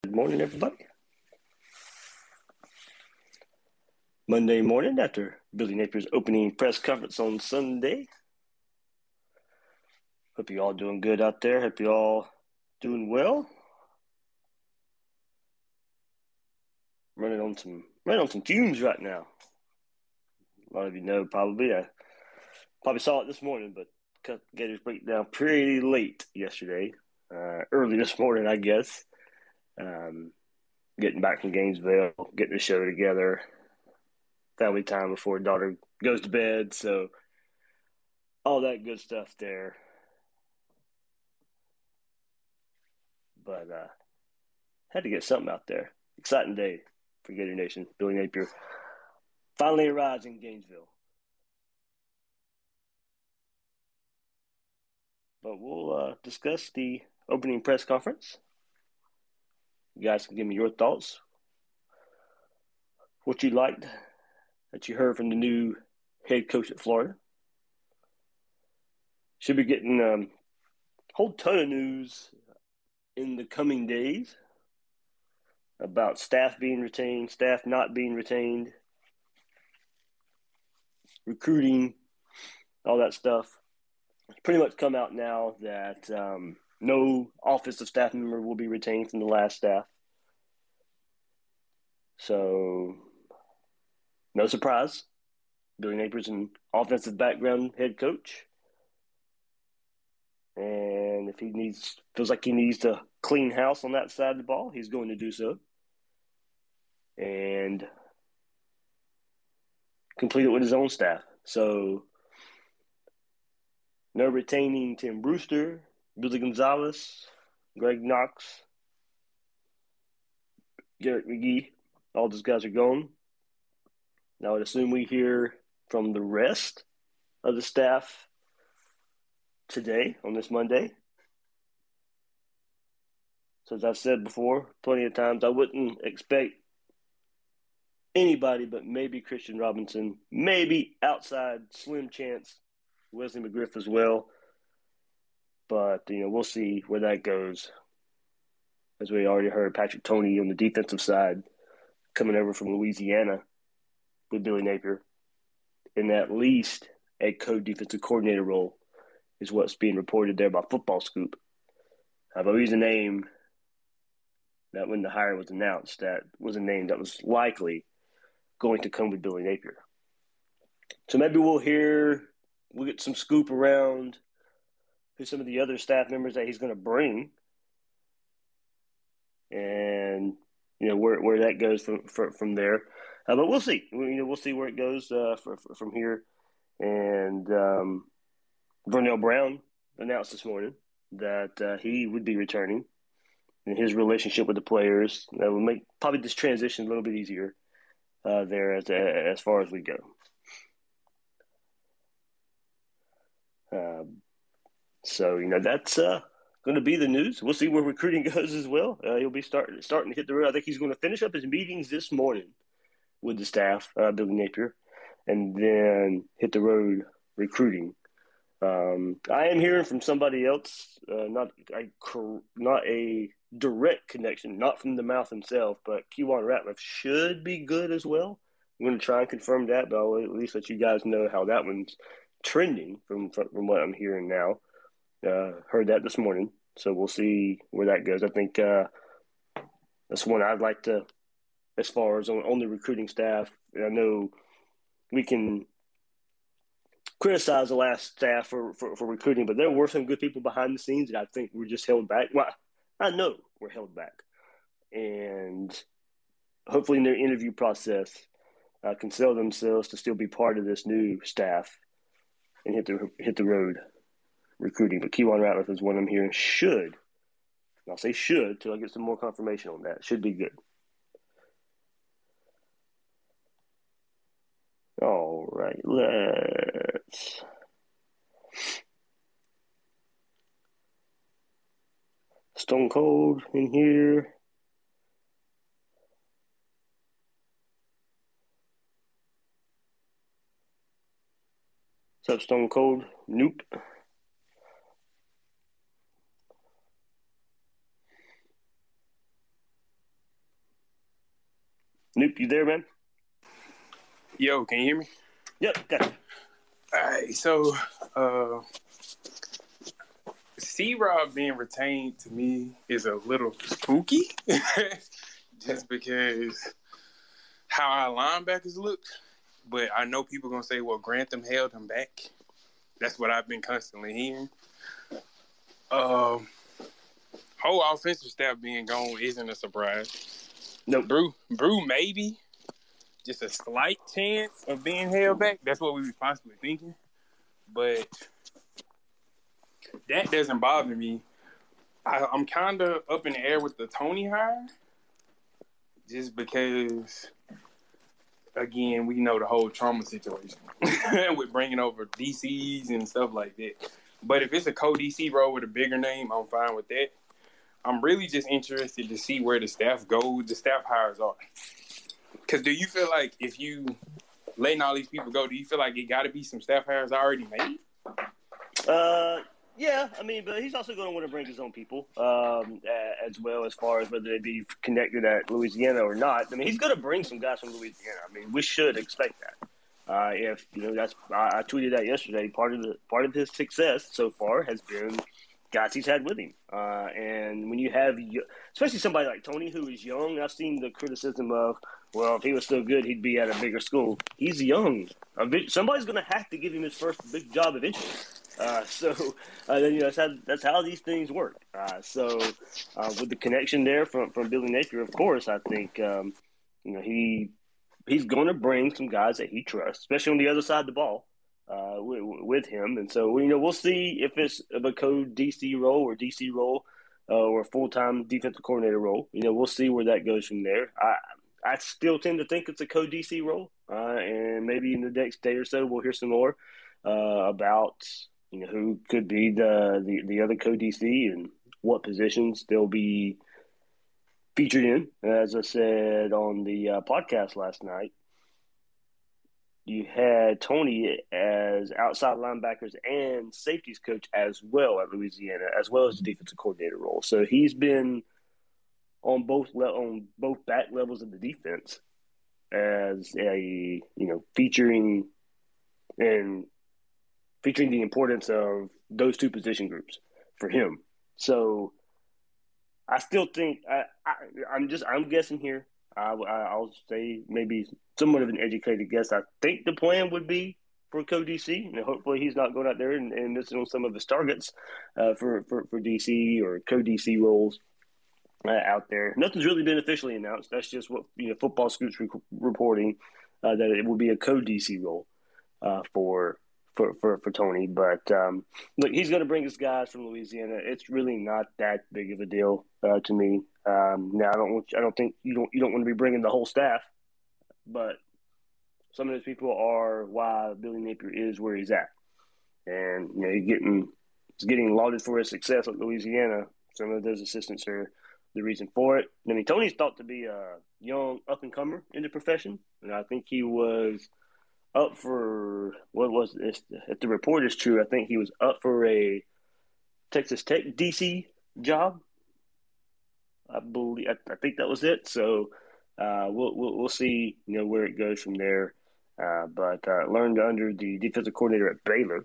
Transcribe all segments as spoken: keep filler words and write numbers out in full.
Good morning, everybody. Monday morning after Billy Napier's opening press conference on Sunday. Hope you all doing good out there. Hope you all doing well. Running on some running on some fumes right now. A lot of you know probably. I probably saw it this morning, but cut Gators breakdown pretty late yesterday. Uh, early this morning, I guess. Um, getting back from Gainesville, getting the show together. Family time before daughter goes to bed, so all that good stuff there. But uh, had to get something out there. Exciting day for Gator Nation. Billy Napier finally arrives in Gainesville. But we'll uh, discuss the opening press conference. You guys can give me your thoughts. What you liked that you heard from the new head coach at Florida. Should be getting um, a whole ton of news in the coming days about staff being retained, staff not being retained, recruiting, all that stuff. It's pretty much come out now that um, no offensive staff member will be retained from the last staff. So, no surprise. Billy Napier's an offensive background head coach. And if he needs, feels like he needs to clean house on that side of the ball, he's going to do so. And complete it with his own staff. So, no retaining Tim Brewster, Billy Gonzalez, Greg Knox, Garrett McGee. All those guys are gone. Now, I would assume we hear from the rest of the staff today on this Monday. So, as I've said before, plenty of times, I wouldn't expect anybody but maybe Christian Robinson, maybe outside slim chance Wesley McGriff as well. But, you know, we'll see where that goes. As we already heard, Patrick Toney on the defensive side coming over from Louisiana with Billy Napier in at least a co-defensive coordinator role is what's being reported there by Football Scoop. Uh, but he's a name that when the hire was announced, that was a name that was likely going to come with Billy Napier. So maybe we'll hear, we'll get some scoop around who some of the other staff members that he's going to bring, and you know where where that goes from from, from there. Uh, but we'll see. We, you know, we'll see where it goes uh, for, for, from here. And um, Vernell Brown announced this morning that uh, he would be returning, and his relationship with the players that will make probably this transition a little bit easier uh, there as as far as we go. Um, so you know that's uh, going to be the news. We'll see where recruiting goes as well. Uh, he'll be starting starting to hit the road. I think he's going to finish up his meetings this morning with the staff, uh, Billy Napier, and then hit the road recruiting. Um, I am hearing from somebody else, uh, not I, not a direct connection, not from the mouth himself, but Kewan Ratliff should be good as well. I'm going to try and confirm that, but I'll at least let you guys know how that one's trending from from, from what I'm hearing now. Uh, heard that this morning, so we'll see where that goes. I think uh, that's one I'd like to, as far as on, on the recruiting staff. I know we can criticize the last staff for, for, for recruiting, but there were some good people behind the scenes that I think were just held back. Well, I know we're held back. And hopefully in their interview process uh, can sell themselves to still be part of this new staff and hit the hit the road recruiting. But Kewan Ratliff is one I'm hearing should, and I'll say should till I get some more confirmation on that, should be good. All right, let's Stone Cold in here. What's up, Stone Cold? Nope. Nope, you there, man? Yo, can you hear me? Yep, got you. All right, so uh, C-Rob being retained to me is a little spooky, just because how our linebackers look. But I know people are gonna say, "Well, Grantham held him back." That's what I've been constantly hearing. Um, whole offensive staff being gone isn't a surprise. Nope. Brew, Brew, maybe just a slight chance of being held back. That's what we were possibly thinking. But that doesn't bother me. I, I'm kind of up in the air with the Tony hire, just because, again, we know the whole trauma situation with bringing over D Cs and stuff like that. But if it's a co-D C role with a bigger name, I'm fine with that. I'm really just interested to see where the staff goes, the staff hires are. Because do you feel like if you letting all these people go, do you feel like it got to be some staff hires already made? Uh, yeah. I mean, but he's also going to want to bring his own people um, as well, as far as whether they be connected at Louisiana or not. I mean, he's going to bring some guys from Louisiana. I mean, we should expect that. Uh, if you know, that's I, I tweeted that yesterday. Part of the part of his success so far has been guys he's had with him. Uh, and when you have, especially somebody like Tony, who is young, I've seen the criticism of, well, if he was so good, he'd be at a bigger school. He's young. Somebody's going to have to give him his first big job eventually. Uh, so uh, then, you know, that's how, that's how these things work. Uh, so uh, with the connection there from, from Billy Napier, of course, I think, um, you know, he he's going to bring some guys that he trusts, especially on the other side of the ball. Uh, with, with him, and so you know we'll see if it's a co-D C role or D C role uh, or a full-time defensive coordinator role. You know we'll see where that goes from there. I I still tend to think it's a co-D C role, uh, and maybe in the next day or so we'll hear some more uh, about you know who could be the the, the other co-D C and what positions they'll be featured in. As I said on the uh, podcast last night, you had Tony as outside linebackers and safeties coach as well at Louisiana, as well as the defensive coordinator role. So he's been on both le- on both back levels of the defense as a you know featuring and featuring the importance of those two position groups for him. So I still think I, I I'm just I'm guessing here. I, I'll say maybe somewhat of an educated guess. I think the plan would be for co-D C, and hopefully he's not going out there and, and missing on some of his targets uh, for, for, for D C or co-D C roles uh, out there. Nothing's really been officially announced. That's just what you know. Football Scoops re- reporting uh, that it will be a co-D C role uh, for for for for Tony. But um, look, he's going to bring his guys from Louisiana. It's really not that big of a deal uh, to me. Um, now I don't want, I don't think you don't you don't want to be bringing the whole staff, but some of those people are why Billy Napier is where he's at, and you know he's getting he's getting lauded for his success at Louisiana. Some of those assistants are the reason for it. I mean, Tony's thought to be a young up and comer in the profession, and I think he was up for what was this? If the report is true, I think he was up for a Texas Tech D C job. I believe I, I think that was it. So uh, we'll, we'll we'll see you know where it goes from there. Uh, but uh, learned under the defensive coordinator at Baylor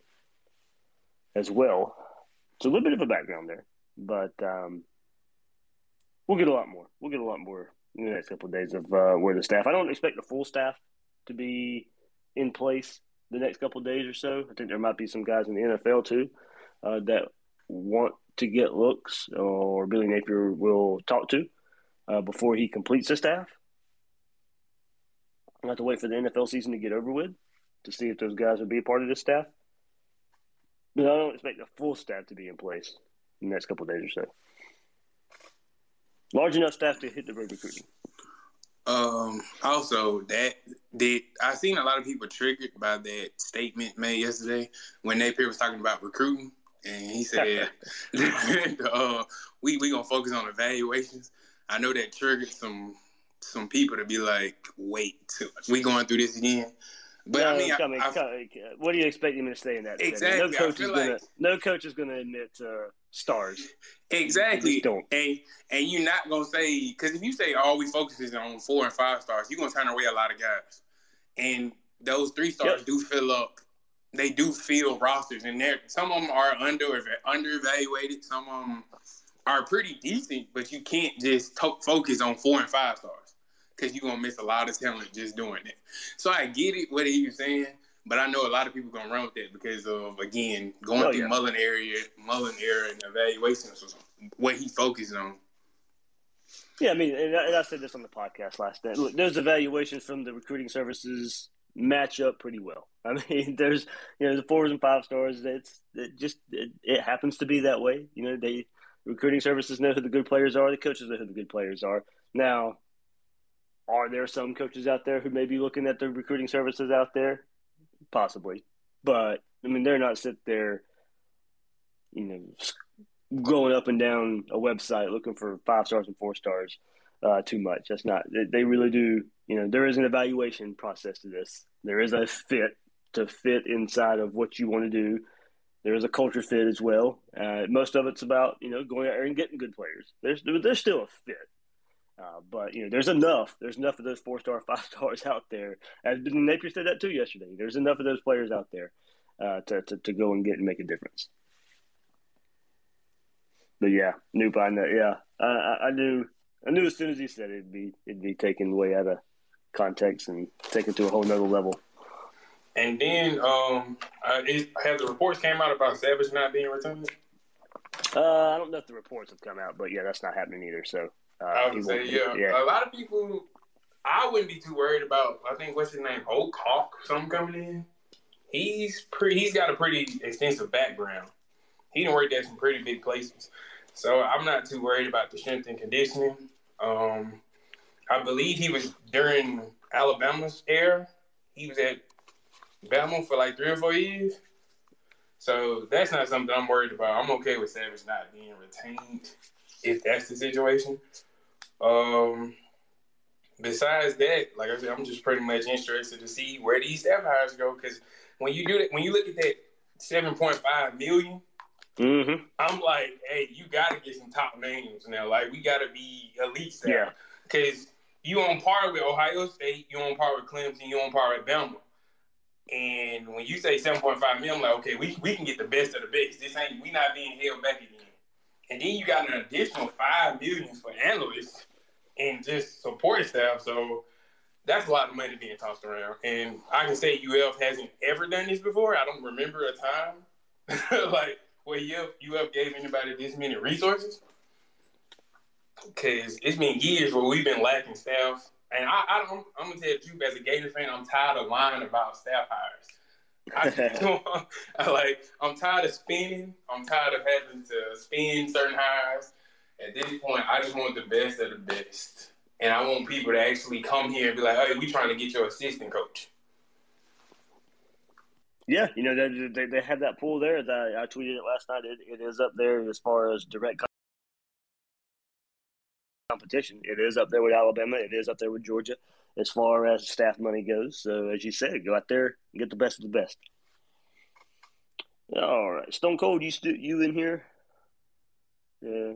as well. So a little bit of a background there, but um, we'll get a lot more. We'll get a lot more in the next couple of days of uh, where the staff. I don't expect the full staff to be in place the next couple of days or so. I think there might be some guys in the N F L too uh, that want to get looks, or Billy Napier will talk to uh, before he completes the staff. I'll have to wait for the N F L season to get over with to see if those guys will be a part of this staff. But I don't expect the full staff to be in place in the next couple of days or so. Large enough staff to hit the road recruiting. Um, also, that did I seen a lot of people triggered by that statement made yesterday when Napier was talking about recruiting. And he said, uh, "We we gonna focus on evaluations." I know that triggered some some people to be like, "Wait, we going through this again?" But no, I mean, coming, I, I, what do you expect him to say in that? Exactly. No coach is gonna like... no coach is gonna admit to stars. Exactly. Don't. And and you're not gonna say, because if you say all we focus is on four and five stars, you're gonna turn away a lot of guys. And those three stars yep. do fill up. They do fill rosters, and there some of them are under under evaluated. Some of them are pretty decent, but you can't just to- focus on four and five stars because you're gonna miss a lot of talent just doing it. So I get it, what he was saying, but I know a lot of people gonna run with that because of again going oh, through yeah. Mullen area, Mullen era, and evaluations was what he focused on. Yeah, I mean, and I, and I said this on the podcast last night. Look, those evaluations from the recruiting services match up pretty well. I mean, there's you know the fours and five stars. It's it just it, it happens to be that way. You know, they recruiting services know who the good players are. The coaches know who the good players are. Now, are there some coaches out there who may be looking at the recruiting services out there? Possibly, but I mean, they're not sit there, you know, going up and down a website looking for five stars and four stars uh, too much. That's not. They, they really do. You know, there is an evaluation process to this. There is a fit to fit inside of what you want to do. There is a culture fit as well. Uh, most of it's about, you know, going out there and getting good players. There's there's still a fit. Uh, but, you know, there's enough. There's enough of those four-star, five-stars out there. As Napier said that too yesterday. There's enough of those players out there uh, to, to to go and get and make a difference. But, yeah, Noop, I know. Yeah, I, I knew I knew as soon as he said it, it'd be, it'd be taken way out of context and taken to a whole nother level. And then, um, uh, is, have the reports came out about Savage not being returned? Uh, I don't know if the reports have come out, but yeah, that's not happening either. So uh, I would say, yeah. yeah, a lot of people. I wouldn't be too worried about. I think what's his name, Oak Hawk, something coming in. He's pretty. He's got a pretty extensive background. He done worked at some pretty big places, so I'm not too worried about the strength and conditioning. Um, I believe he was during Alabama's era. He was at Bama for like three or four years. So that's not something I'm worried about. I'm okay with Savage not being retained if that's the situation. Um, besides that, like I said, I'm just pretty much interested to see where these staff hires go, because when you do that, when you look at that seven point five million, mm-hmm. I'm like, hey, you got to get some top names now. Like, we got to be elite staff. Yeah. Because you on par with Ohio State, you on par with Clemson, you on par with Bama. And when you say seven point five million, I'm like, okay, we we can get the best of the best. This ain't, we not being held back again. And then you got an additional five million for analysts and just support staff. So that's a lot of money being tossed around. And I can say U F hasn't ever done this before. I don't remember a time like where U F, U F gave anybody this many resources. Because it's been years where we've been lacking staff. And I, I don't, I'm going to tell you the truth, as a Gator fan, I'm tired of lying about staff hires. I, I like, I'm tired of spinning. I'm tired of having to spin certain hires. At this point, I just want the best of the best. And I want people to actually come here and be like, hey, we trying to get your assistant coach. Yeah, you know, they they, they have that pool there. That I tweeted it last night. It, it is up there as far as direct competition. It is up there with Alabama. It is up there with Georgia as far as staff money goes. So, as you said, go out there and get the best of the best. All right. Stone Cold, you stu- you in here? Yeah.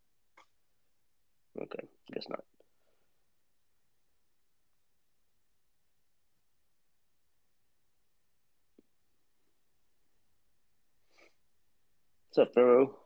Okay. Guess not. What's up, Pharaoh?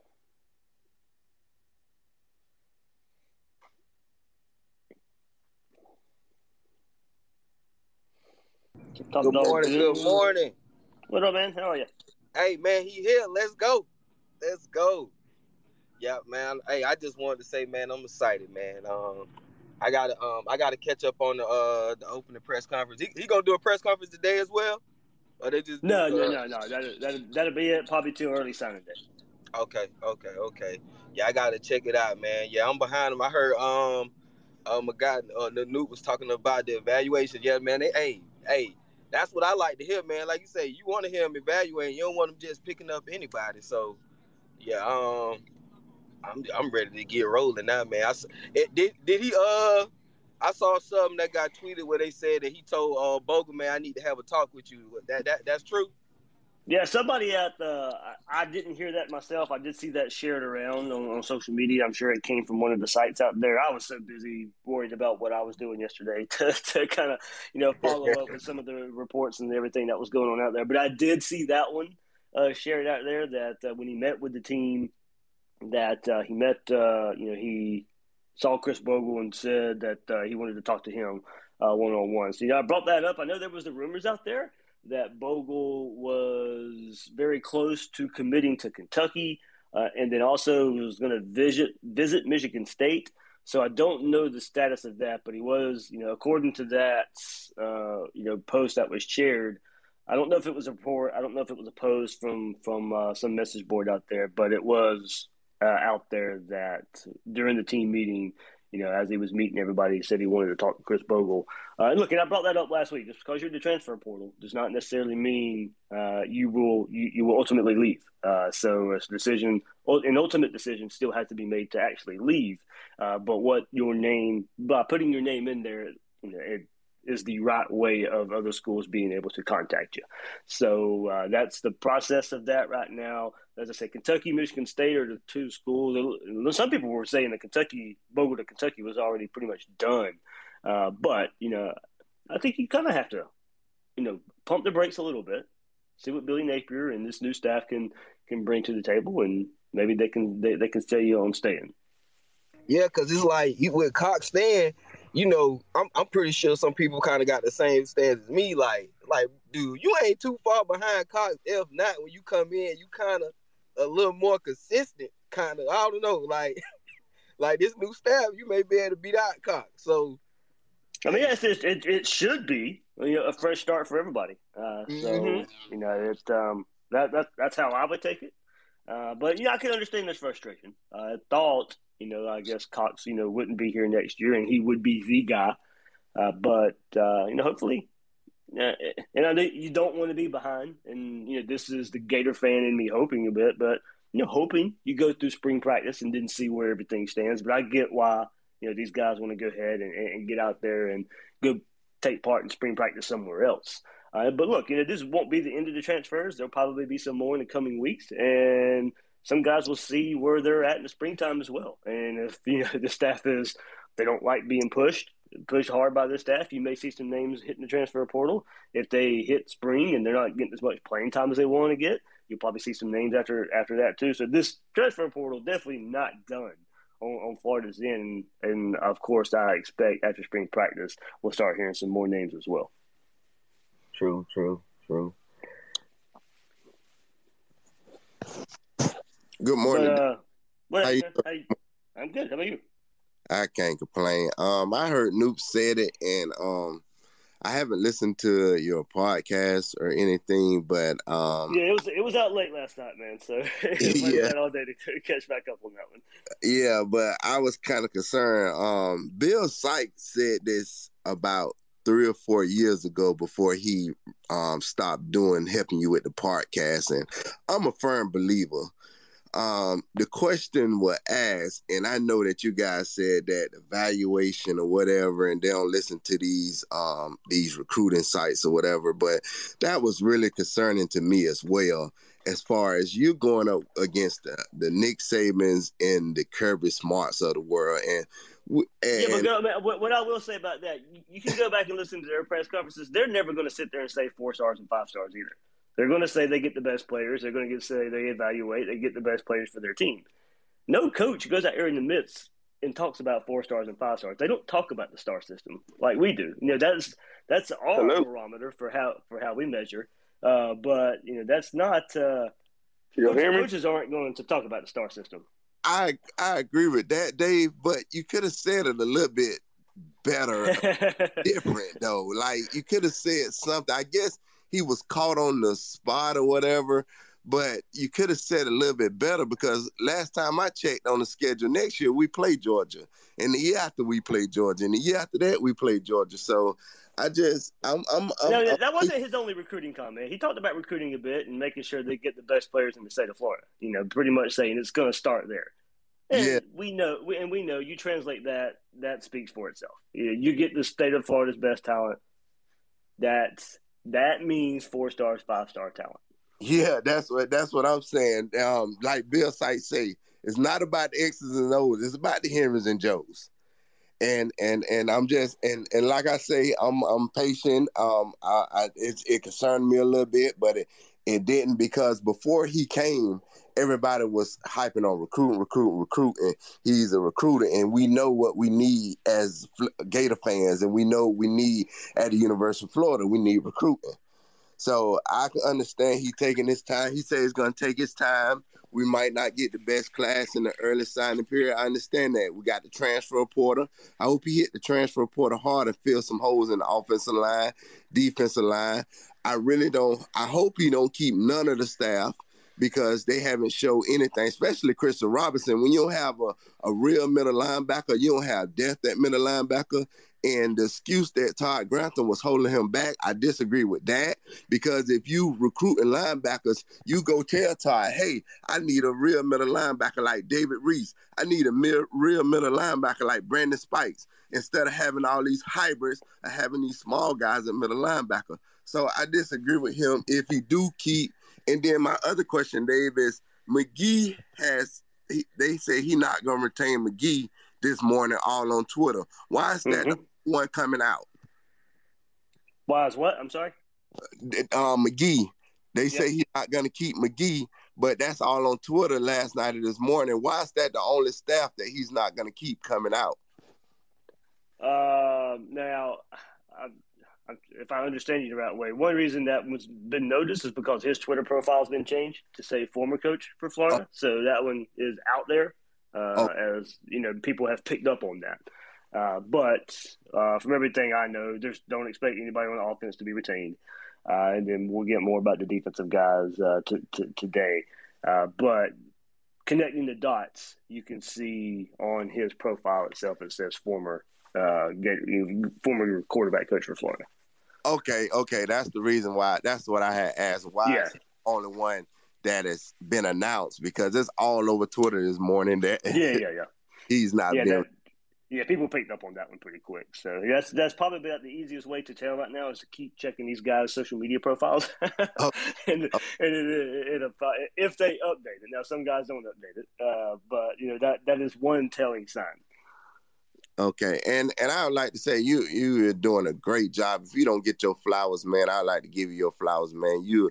Good morning, good morning. What up, man? How are you? Hey, man, he here. Let's go. Let's go. Yeah, man. Hey, I just wanted to say, man, I'm excited, man. Um, I gotta, um, I gotta catch up on the uh the opening press conference. He, he gonna do a press conference today as well, or they just no, do, no, uh... no, no. That that that'll be it. Probably too early signing day. Okay, okay, okay. Yeah, I gotta check it out, man. Yeah, I'm behind him. I heard um, um, a guy, uh, the Newt was talking about the evaluation. Yeah, man. They, hey, hey. That's what I like to hear, man. Like you say, you want to hear him evaluating. You don't want him just picking up anybody. So, yeah, um, I'm I'm ready to get rolling now, man. I, it, did did he? Uh, I saw something that got tweeted where they said that he told uh Bogle, man, I need to have a talk with you. That that that's true. Yeah, somebody at the – I didn't hear that myself. I did see that shared around on, on social media. I'm sure it came from one of the sites out there. I was so busy worried about what I was doing yesterday to, to kind of, you know, follow up with some of the reports and everything that was going on out there. But I did see that one uh, shared out there that uh, when he met with the team, that uh, he met uh, – you know, he saw Chris Bogle and said that uh, he wanted to talk to him uh, one-on-one. So, you know, I brought that up. I know there was the rumors out there that Bogle was very close to committing to Kentucky, uh, and then also was going to visit visit Michigan State. So I don't know the status of that, but he was, you know, according to that, uh, you know, post that was shared. I don't know if it was a report. I don't know if it was a post from from uh, some message board out there, but it was uh, out there that during the team meeting, you know, as he was meeting everybody, he said he wanted to talk to Chris Bogle. Uh, and look, and I brought that up last week. Just because you're in the transfer portal does not necessarily mean uh, you will you, you will ultimately leave. Uh, so a decision, an ultimate decision, still has to be made to actually leave. Uh, but what your name, by putting your name in there, you know, it is the right way of other schools being able to contact you. So uh, that's the process of that right now. As I said, Kentucky, Michigan State are the two schools. Some people were saying that Kentucky, Bogle to Kentucky was already pretty much done. Uh, but, you know, I think you kind of have to, you know, pump the brakes a little bit, see what Billy Napier and this new staff can can bring to the table, and maybe they can they, they can stay you on staying. Yeah, because it's like you, with Cox staying, you know, I'm I'm pretty sure some people kind of got the same stance as me. Like, like, dude, you ain't too far behind Cox. If not, when you come in, you kind of a little more consistent, kind of. I don't know, like, like this new staff, you may be able to beat out Cox. So, I mean, yes, it, it it should be, you know, a fresh start for everybody. Uh, so mm-hmm. you know, it um that that that's how I would take it. Uh, but yeah, I can understand this frustration. Uh, I thought, you know, I guess Cox, you know, wouldn't be here next year, and he would be the guy. Uh, but uh, you know, hopefully, uh, and I know you don't want to be behind, and you know, this is the Gator fan in me hoping a bit, but you know, hoping you go through spring practice and didn't see where everything stands. But I get why, you know, these guys want to go ahead and, and get out there and go take part in spring practice somewhere else. Uh, but look, you know, this won't be the end of the transfers. There'll probably be some more in the coming weeks, and some guys will see where they're at in the springtime as well. And if, you know, the staff is, they don't like being pushed, pushed hard by the staff, you may see some names hitting the transfer portal. If they hit spring and they're not getting as much playing time as they want to get, you'll probably see some names after after that too. So this transfer portal definitely not done on, on Florida's end. And, of course, I expect after spring practice, we'll start hearing some more names as well. True, true, true. Good morning. But, uh, what, how you, how you, I'm good. How about you? I can't complain. Um, I heard Noop said it, and um, I haven't listened to your podcast or anything, but um, yeah, it was it was out late last night, man. So it yeah, had all day to catch back up on that one. Yeah, but I was kind of concerned. Um, Bill Sykes said this about three or four years ago before he um stopped doing helping you with the podcast, and I'm a firm believer. Um, the question was asked, and I know that you guys said that evaluation or whatever, and they don't listen to these um, these recruiting sites or whatever, but that was really concerning to me as well, as far as you going up against the, the Nick Sabans and the Kirby Smarts of the world. And, and yeah, but go, man, what, what I will say about that, you, you can go back and listen to their press conferences. They're never going to sit there and say four stars and five stars either. They're going to say they get the best players. They're going to say they evaluate. They get the best players for their team. No coach goes out here in the midst and talks about four stars and five stars. They don't talk about the star system like we do. You know, that's that's our Hello? barometer for how for how we measure. Uh, but you know, that's not. Uh, coaches, coaches aren't going to talk about the star system. I I agree with that, Dave. But you could have said it a little bit better, different though. Like you could have said something. I guess he was caught on the spot or whatever, but you could have said a little bit better, because last time I checked on the schedule, next year we play Georgia, and the year after we play Georgia, and the year after that we play Georgia. So I just, I'm, I'm, I'm no, that I'm, wasn't his only recruiting comment. He talked about recruiting a bit and making sure they get the best players in the state of Florida. You know, pretty much saying it's going to start there. And yeah, we know, we, and we know you translate that, that speaks for itself. You, you get the state of Florida's best talent. That's That means four stars, five star talent. Yeah, that's what that's what I'm saying. Um, like Bill Sykes say, it's not about the X's and O's. It's about the Henrys and Joes. And and and I'm just and and like I say, I'm I'm patient. Um, I, I it, it concerned me a little bit, but it it didn't, because before he came, everybody was hyping on recruiting, recruiting, recruiting. He's a recruiter, and we know what we need as Gator fans, and we know we need at the University of Florida. We need recruiting. So I can understand he taking his time. He said he's going to take his time. We might not get the best class in the early signing period. I understand that. We got the transfer portal. I hope he hit the transfer portal hard and fill some holes in the offensive line, defensive line. I really don't. I hope he don't keep none of the staff, because they haven't showed anything, especially Christian Robinson. When you don't have a, a real middle linebacker, you don't have depth at middle linebacker. And the excuse that Todd Grantham was holding him back, I disagree with that. Because if you recruiting linebackers, you go tell Todd, hey, I need a real middle linebacker like David Reese. I need a mi- real middle linebacker like Brandon Spikes, instead of having all these hybrids and having these small guys at middle linebacker. So I disagree with him if he do keep. And then my other question, Dave, is McGee has, he, they say he not going to retain McGee this morning, all on Twitter. Why is that mm-hmm. the one coming out? Why is what? I'm sorry? Um, McGee. They yep. say he's not going to keep McGee, but that's all on Twitter last night or this morning. Why is that the only staff that he's not going to keep coming out? Uh, now, I, I, if I understand you the right way, one reason that was been noticed is because his Twitter profile has been changed to say former coach for Florida. Oh. So that one is out there. Uh, oh. As you know, people have picked up on that. Uh, but uh, from everything I know, just don't expect anybody on the offense to be retained. Uh, and then we'll get more about the defensive guys uh, to, to, today. Uh, but connecting the dots, you can see on his profile itself, it says former uh, former quarterback coach for Florida. Okay, okay, that's the reason why. That's what I had asked. Why yeah. is he the only one that has been announced? Because it's all over Twitter this morning that yeah, yeah, yeah. he's not yeah, been. That, yeah, people picked up on that one pretty quick. So that's that's probably about the easiest way to tell right now is to keep checking these guys' social media profiles, oh. and, oh. and it, it, it, if they update it. Now, some guys don't update it, uh, but you know that that is one telling sign. Okay, and and I would like to say you you are doing a great job. If you don't get your flowers, man, I'd like to give you your flowers, man. You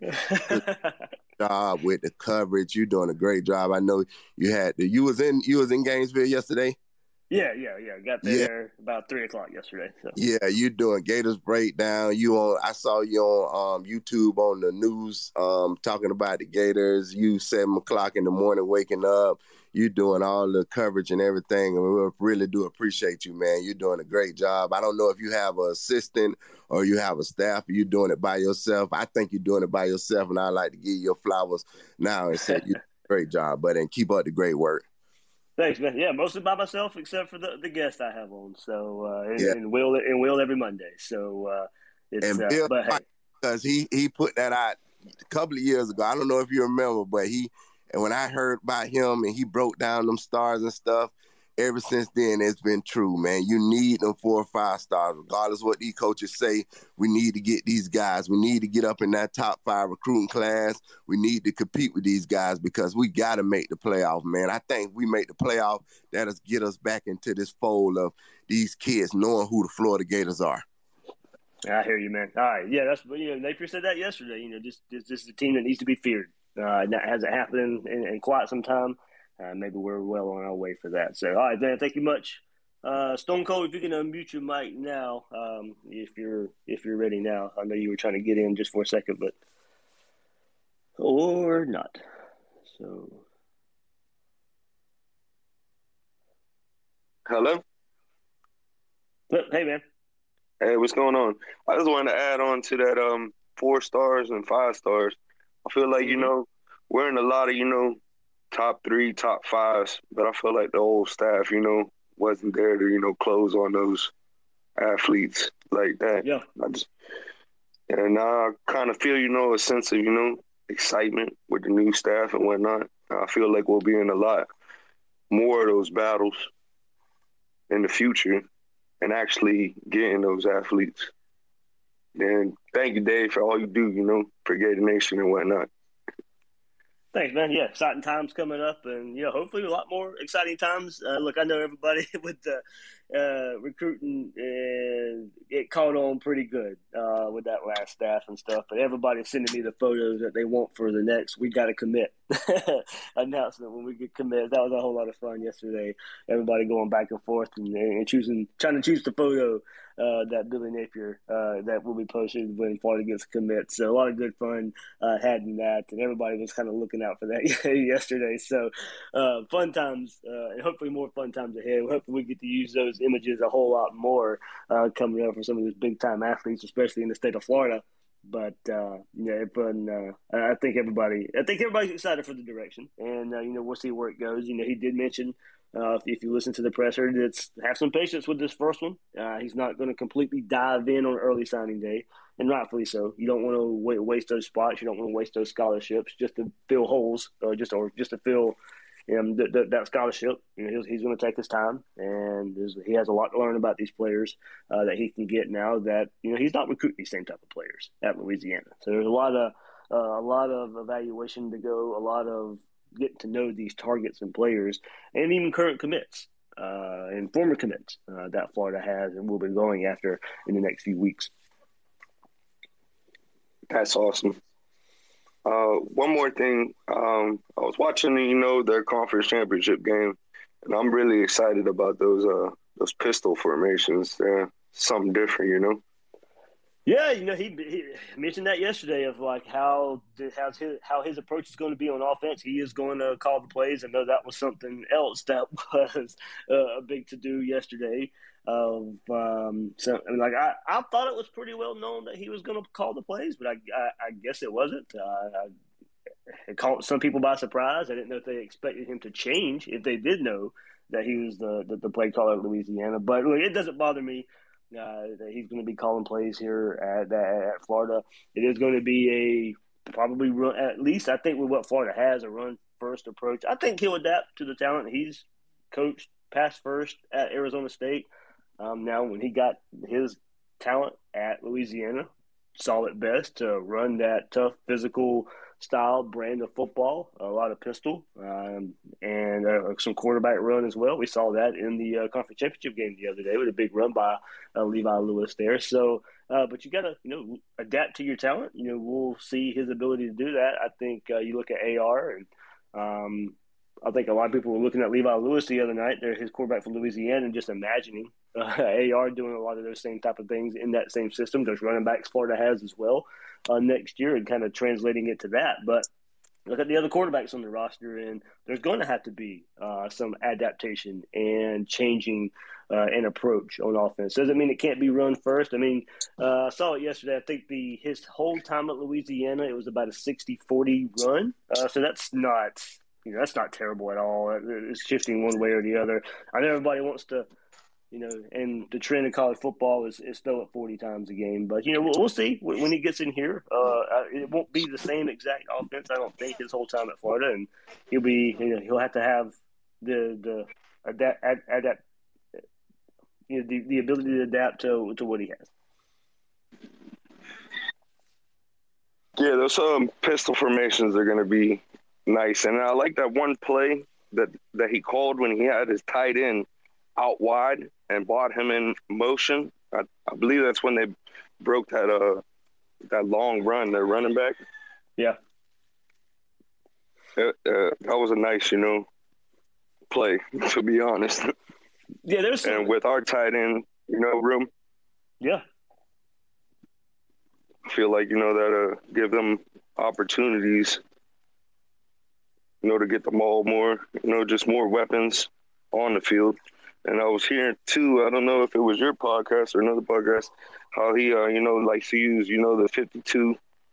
job with the coverage. You're doing a great job. I know you had the, you was in you was in Gainesville yesterday. Yeah, yeah, yeah. Got there yeah. about three o'clock yesterday. So. Yeah, you doing Gators breakdown. You on? I saw you on um, YouTube on the news um, talking about the Gators. You seven o'clock in the morning waking up. You doing all the coverage and everything, and we really do appreciate you, man. You're doing a great job. I don't know if you have an assistant or you have a staff. Or you're doing it by yourself. I think you're doing it by yourself, and I'd like to give you your flowers now and say you did a great job, but and keep up the great work. Thanks, man. Yeah, mostly by myself, except for the, the guest I have on. So uh, and, yeah. and Will and Will every Monday. So uh, it's and uh, Bill, but hey, because he he put that out a couple of years ago. I don't know if you remember, but he and when I heard about him and he broke down them stars and stuff. Ever since then, it's been true, man. You need them four or five stars, regardless what these coaches say. We need to get these guys. We need to get up in that top five recruiting class. We need to compete with these guys because we got to make the playoff, man. I think we make the playoff, that'll get us back into this fold of these kids knowing who the Florida Gators are. I hear you, man. All right, yeah, that's you know Napier said that yesterday. You know, just this, this is a team that needs to be feared. Uh, that hasn't happened in, in quite some time. Uh, maybe we're well on our way for that. So, all right, Dan, thank you much. Uh, Stone Cold, if you can unmute your mic now, um, if you're if you're ready now. I know you were trying to get in just for a second, but or not. So, hello. Hey, man. Hey, what's going on? I just wanted to add on to that um four stars and five stars. I feel like mm-hmm. you know we're in a lot of you know. top three, top fives, but I feel like the old staff, you know, wasn't there to, you know, close on those athletes like that. Yeah. I just, and now I kind of feel, you know, a sense of, you know, excitement with the new staff and whatnot. I feel like we'll be in a lot more of those battles in the future and actually getting those athletes. And thank you, Dave, for all you do, you know, for Gator Nation and whatnot. Thanks, man. Yeah, exciting times coming up, and you know, hopefully a lot more exciting times. Uh, look, I know everybody with the uh, recruiting and it caught on pretty good uh, with that last staff and stuff. But everybody's sending me the photos that they want for the next "we got to commit" announcement when we get commit. That was a whole lot of fun yesterday. Everybody going back and forth and, and choosing, trying to choose the photo. Uh, that Billy Napier uh, that will be posted when Florida gets commit. So a lot of good fun uh, had in that, and everybody was kind of looking out for that yesterday. So uh, fun times, uh, and hopefully more fun times ahead. Hopefully we get to use those images a whole lot more uh, coming up for some of these big time athletes, especially in the state of Florida. But uh, yeah, fun. Uh, I think everybody, I think everybody's excited for the direction, and uh, you know, we'll see where it goes. You know, he did mention. Uh, if, if you listen to the presser, it's have some patience with this first one. Uh, he's not going to completely dive in on early signing day, and rightfully so. You don't want to waste those spots. You don't want to waste those scholarships just to fill holes, or just or just to fill you know, th- th- that scholarship. You know, he's, he's going to take his time, and he has a lot to learn about these players uh, that he can get now. That you know, he's not recruiting these same type of players at Louisiana. So there's a lot of uh, a lot of evaluation to go, a lot of getting to know these targets and players, and even current commits uh, and former commits uh, that Florida has and will be going after in the next few weeks. That's awesome. Uh, one more thing, um, I was watching, you know, their conference championship game, and I'm really excited about those uh, those pistol formations. They're something different, you know. Yeah, you know, he, he mentioned that yesterday of like how how's his, how his approach is going to be on offense. He is going to call the plays. I know that was something else that was uh, a big to do yesterday. Of um, so I mean, like I, I thought it was pretty well known that he was going to call the plays, but I I, I guess it wasn't. Uh, I, it caught some people by surprise. I didn't know if they expected him to change if they did know that he was the the, the play caller of Louisiana. But look, it doesn't bother me. Uh, that he's going to be calling plays here at, at Florida. It is going to be a probably run, at least I think with what Florida has, a run first approach. I think he'll adapt to the talent. He's coached pass first at Arizona State. Um, now, when he got his talent at Louisiana, saw it best to run that tough physical style brand of football, a lot of pistol, um, and uh, some quarterback run as well. We saw that in the uh, conference championship game the other day with a big run by uh, Levi Lewis there. So, uh, but you got to, you know, adapt to your talent. You know, we'll see his ability to do that. I think uh, you look at A R, and um, I think a lot of people were looking at Levi Lewis the other night. They're his quarterback from Louisiana, and just imagining uh, A R doing a lot of those same type of things in that same system. Those running backs Florida has as well. Uh, next year and kind of translating it to that. But look at the other quarterbacks on the roster, and there's going to have to be uh, some adaptation and changing uh, an approach on offense. Doesn't mean it can't be run first. I mean, uh, I saw it yesterday. I think the his whole time at Louisiana, it was about a sixty forty run. Uh, so that's not, you know, that's not terrible at all. It's shifting one way or the other. I know everybody wants to, you know, and the trend in college football is, is throw it forty times a game. But, you know, we'll, we'll see when he gets in here. Uh, it won't be the same exact offense, I don't think, his whole time at Florida. And he'll be, you know, he'll have to have the the adapt, adapt you know, the, the ability to adapt to to what he has. Yeah, those um, pistol formations are going to be nice. And I like that one play that, that he called when he had his tight end out wide and brought him in motion. I, I believe that's when they broke that uh that long run, their running back. Yeah. Uh, uh, that was a nice, you know, play, to be honest. Yeah, there's some... And with our tight end, you know, room. Yeah. I feel like, you know, that uh, give them opportunities, you know, to get the ball more, you know, just more weapons on the field. And I was hearing, too, I don't know if it was your podcast or another podcast, how he, uh, you know, likes to use, you know, the fifty-two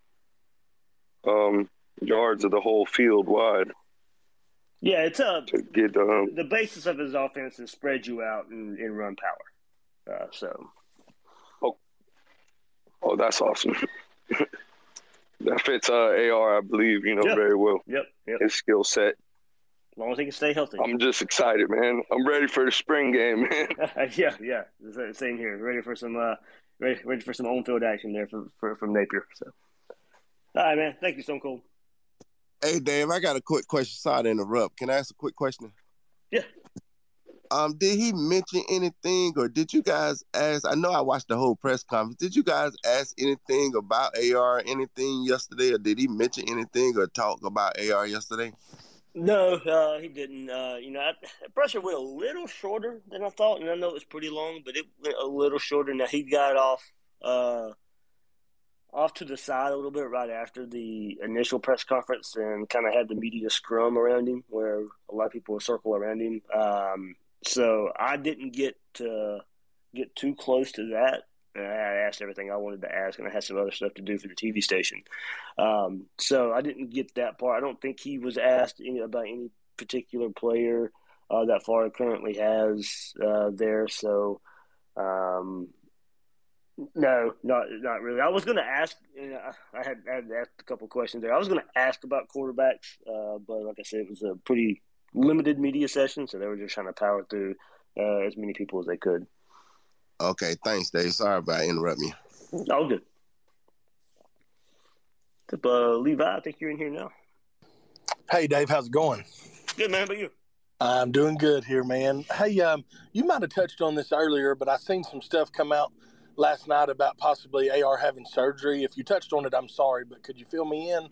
um, yards of the whole field wide. Yeah, it's a, to get, um, the basis of his offense is spread you out and, and run power. Uh, so. Oh, oh, that's awesome. That fits uh, A R, I believe, you know, yep. very well. Yep, yep. His skill set. As long as he can stay healthy. I'm just excited, man. I'm ready for the spring game, man. yeah, yeah. Same here. Ready for some, uh, ready, ready for some on-field action there for, for from Napier. So, all right, man. Thank you, Stone Cold. Hey, Dave, I got a quick question. Sorry to interrupt. Can I ask a quick question? Yeah. Um, did he mention anything, or did you guys ask? I know I watched the whole press conference. Did you guys ask anything about A R, anything yesterday, or did he mention anything or talk about A R yesterday? No, uh, he didn't. Uh, you know, I, the pressure went a little shorter than I thought, and I know it was pretty long, but it went a little shorter. Now he got off uh, off to the side a little bit right after the initial press conference, and kind of had the media scrum around him, where a lot of people would circle around him. Um, so I didn't get to get too close to that. I asked everything I wanted to ask, and I had some other stuff to do for the T V station. Um, so I didn't get that part. I don't think he was asked any, about any particular player uh, that Florida currently has uh, there. So, um, no, not not really. I was going to ask. You know, I had, I had asked a couple questions there. I was going to ask about quarterbacks, uh, but like I said, it was a pretty limited media session, so they were just trying to power through uh, as many people as they could. Okay, thanks, Dave. Sorry about interrupting you. All good. Uh, Levi, I think you're in here now. Hey, Dave, how's it going? Good, man. How about you? I'm doing good here, man. Hey, um, you might have touched on this earlier, but I seen some stuff come out last night about possibly A R having surgery. If you touched on it, I'm sorry, but could you fill me in?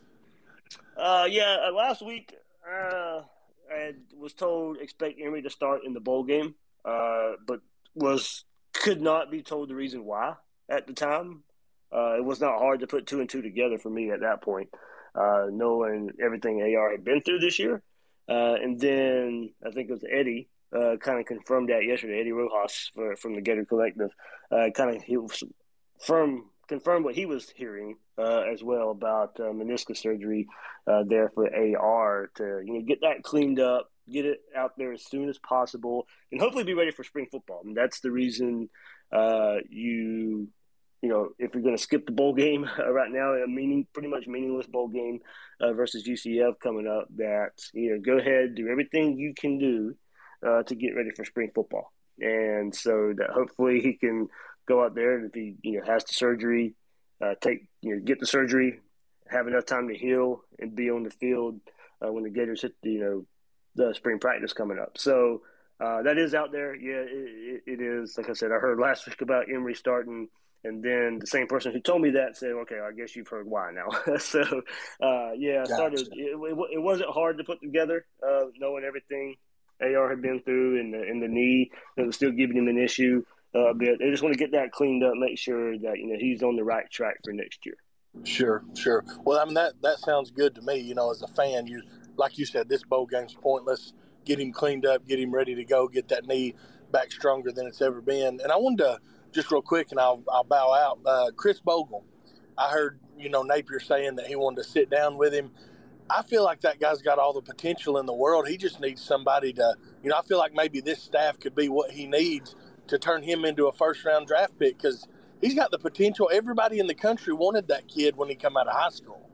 Uh, yeah, uh, last week uh, I was told expect Emory to start in the bowl game, uh, but was could not be told the reason why at the time. Uh, it was not hard to put two and two together for me at that point, uh, knowing everything A R had been through this year. Uh, and then I think it was Eddie uh, kind of confirmed that yesterday. Eddie Rojas for, from the Gator Collective uh, kind of he was firm, confirmed what he was hearing uh, as well about uh, meniscus surgery uh, there for A R to you know get that cleaned up, get it out there as soon as possible, and hopefully be ready for spring football. And that's the reason uh, you. You know, if you're going to skip the bowl game uh, right now, a meaning pretty much meaningless bowl game uh, versus U C F coming up, that you know, go ahead, do everything you can do uh, to get ready for spring football, and so that hopefully he can go out there and if he you know has the surgery, uh, take you know get the surgery, have enough time to heal and be on the field uh, when the Gators hit the, you know the spring practice coming up. So uh, that is out there. Yeah, it, it is. Like I said, I heard last week about Emory starting. And then the same person who told me that said, okay, I guess you've heard why now. so, uh, yeah, I started. Gotcha. It, it, it wasn't hard to put together, uh, knowing everything A R had been through and the, and the knee that was still giving him an issue uh, a bit. They just want to get that cleaned up, make sure that, you know, he's on the right track for next year. Sure, sure. Well, I mean, that, that sounds good to me. You know, as a fan, you like you said, this bowl game's pointless. Get him cleaned up, get him ready to go, get that knee back stronger than it's ever been. And I wanted to, just real quick, and I'll, I'll bow out, uh, Chris Bogle. I heard, you know, Napier saying that he wanted to sit down with him. I feel like that guy's got all the potential in the world. He just needs somebody to, you know, I feel like maybe this staff could be what he needs to turn him into a first-round draft pick because he's got the potential. Everybody in the country wanted that kid when he come out of high school.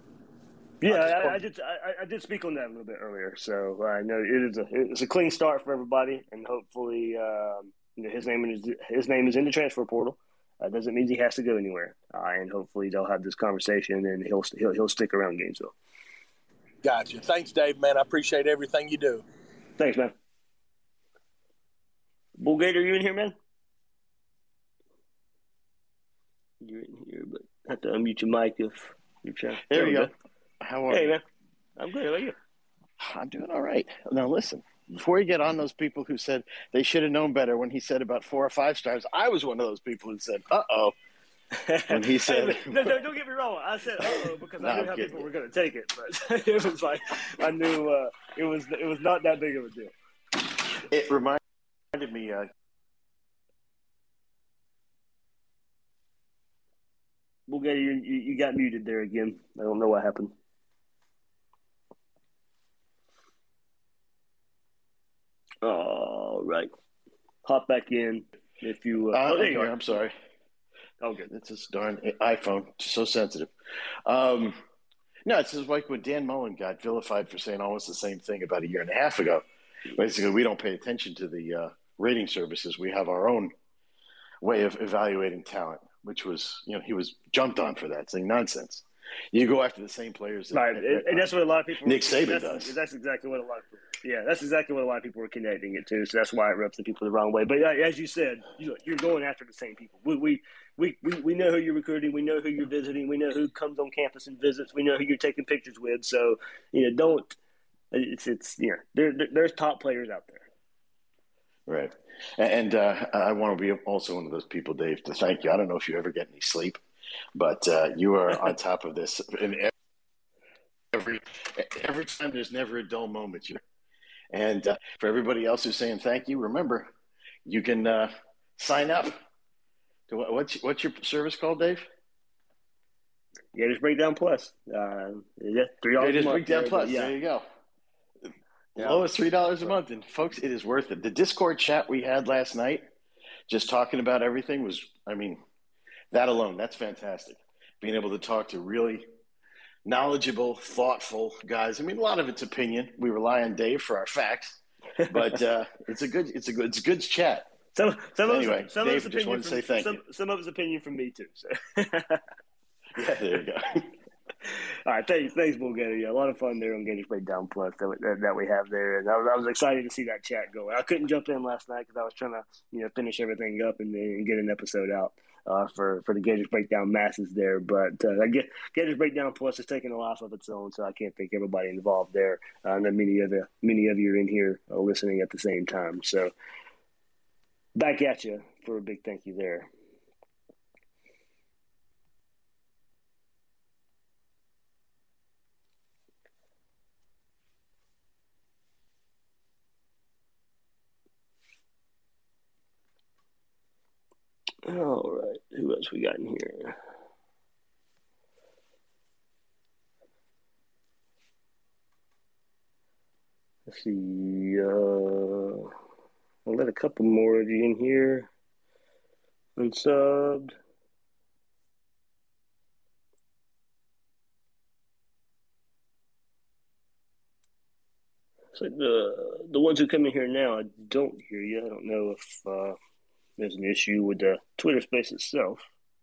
Yeah, I, I, I did. I, I did speak on that a little bit earlier. So I know it is a it's a clean start for everybody, and hopefully, um, you know, his name is his name is in the transfer portal. Uh, doesn't mean he has to go anywhere, uh, and hopefully they'll have this conversation, and he'll he'll he'll stick around Gainesville. Gotcha. Thanks, Dave. Man, I appreciate everything you do. Thanks, man. Bull Gator, you in here, man? You're in here, but I have to unmute your mic if you're trying. There you go. go. How are Hey, you? man. I'm good. How about you? I'm doing all right. Now, listen, before you get on those people who said they should have known better when he said about four or five stars, I was one of those people who said, uh-oh, when he said – no, no, don't get me wrong. I said uh-oh because No, I knew I'm how kidding people you. were going to take it. But it was like I knew uh, it was it was not that big of a deal. It reminded me uh, – Bull Gator, you, you, you got muted there again. I don't know what happened. All right. Hop back in if you uh, uh, oh, there okay, you are. I'm sorry. Oh, good. It's this darn iPhone, so sensitive. Um, no, it's just like when Dan Mullen got vilified for saying almost the same thing about a year and a half ago. Basically, we don't pay attention to the uh, rating services. We have our own way of evaluating talent, which was, you know, he was jumped on for that, saying nonsense. You go after the same players. That, right, and, and that's what a lot of people. Nick Saban that's, does. That's exactly what a lot of people. Yeah, that's exactly what a lot of people are connecting it to. So that's why it rubs the people the wrong way. But uh, as you said, you, you're going after the same people. We, we we we we know who you're recruiting. We know who you're visiting. We know who comes on campus and visits. We know who you're taking pictures with. So you know, don't. It's it's you know, there, there there's top players out there. Right, and uh, I want to be also one of those people, Dave, to thank you. I don't know if you ever get any sleep, but uh, you are on top of this. And every every time, there's never a dull moment. You and uh, for everybody else who's saying thank you, remember you can uh, sign up. To what, what's what's your service called, Dave? Gators Breakdown Plus. Uh, yeah, three dollars. Gators Breakdown Plus. Yeah. There you go. Yeah. Low as three dollars a month, and folks, it is worth it. The Discord chat we had last night, just talking about everything, was, I mean, that alone, that's fantastic. Being able to talk to really knowledgeable, thoughtful guys. I mean, a lot of it's opinion. We rely on Dave for our facts, but uh, it's a good, it's a good, it's a good chat. Some, some so of anyway, his, some Dave, of just opinion want to from, say thank some, you. Some of his opinion from me too. So. Yeah, there you go. All right, thanks, thanks, Bull Gator. Yeah, a lot of fun there on Gators Breakdown Plus that, that, that we have there, and I was, I was excited to see that chat go. I couldn't jump in last night because I was trying to, you know, finish everything up and, and get an episode out uh, for for the Gators Breakdown masses there. But uh, I get Gators Breakdown Plus is taking a life of its own, so I can't thank everybody involved there. Uh, and then many of you, many of you are in here uh, listening at the same time. So back at you for a big thank you there. All right, who else we got in here? Let's see. Uh, I'll let a couple more of you in here. Unsubbed. So the the ones who come in here now, I don't hear you. I don't know if uh, there's an issue with the Twitter space itself.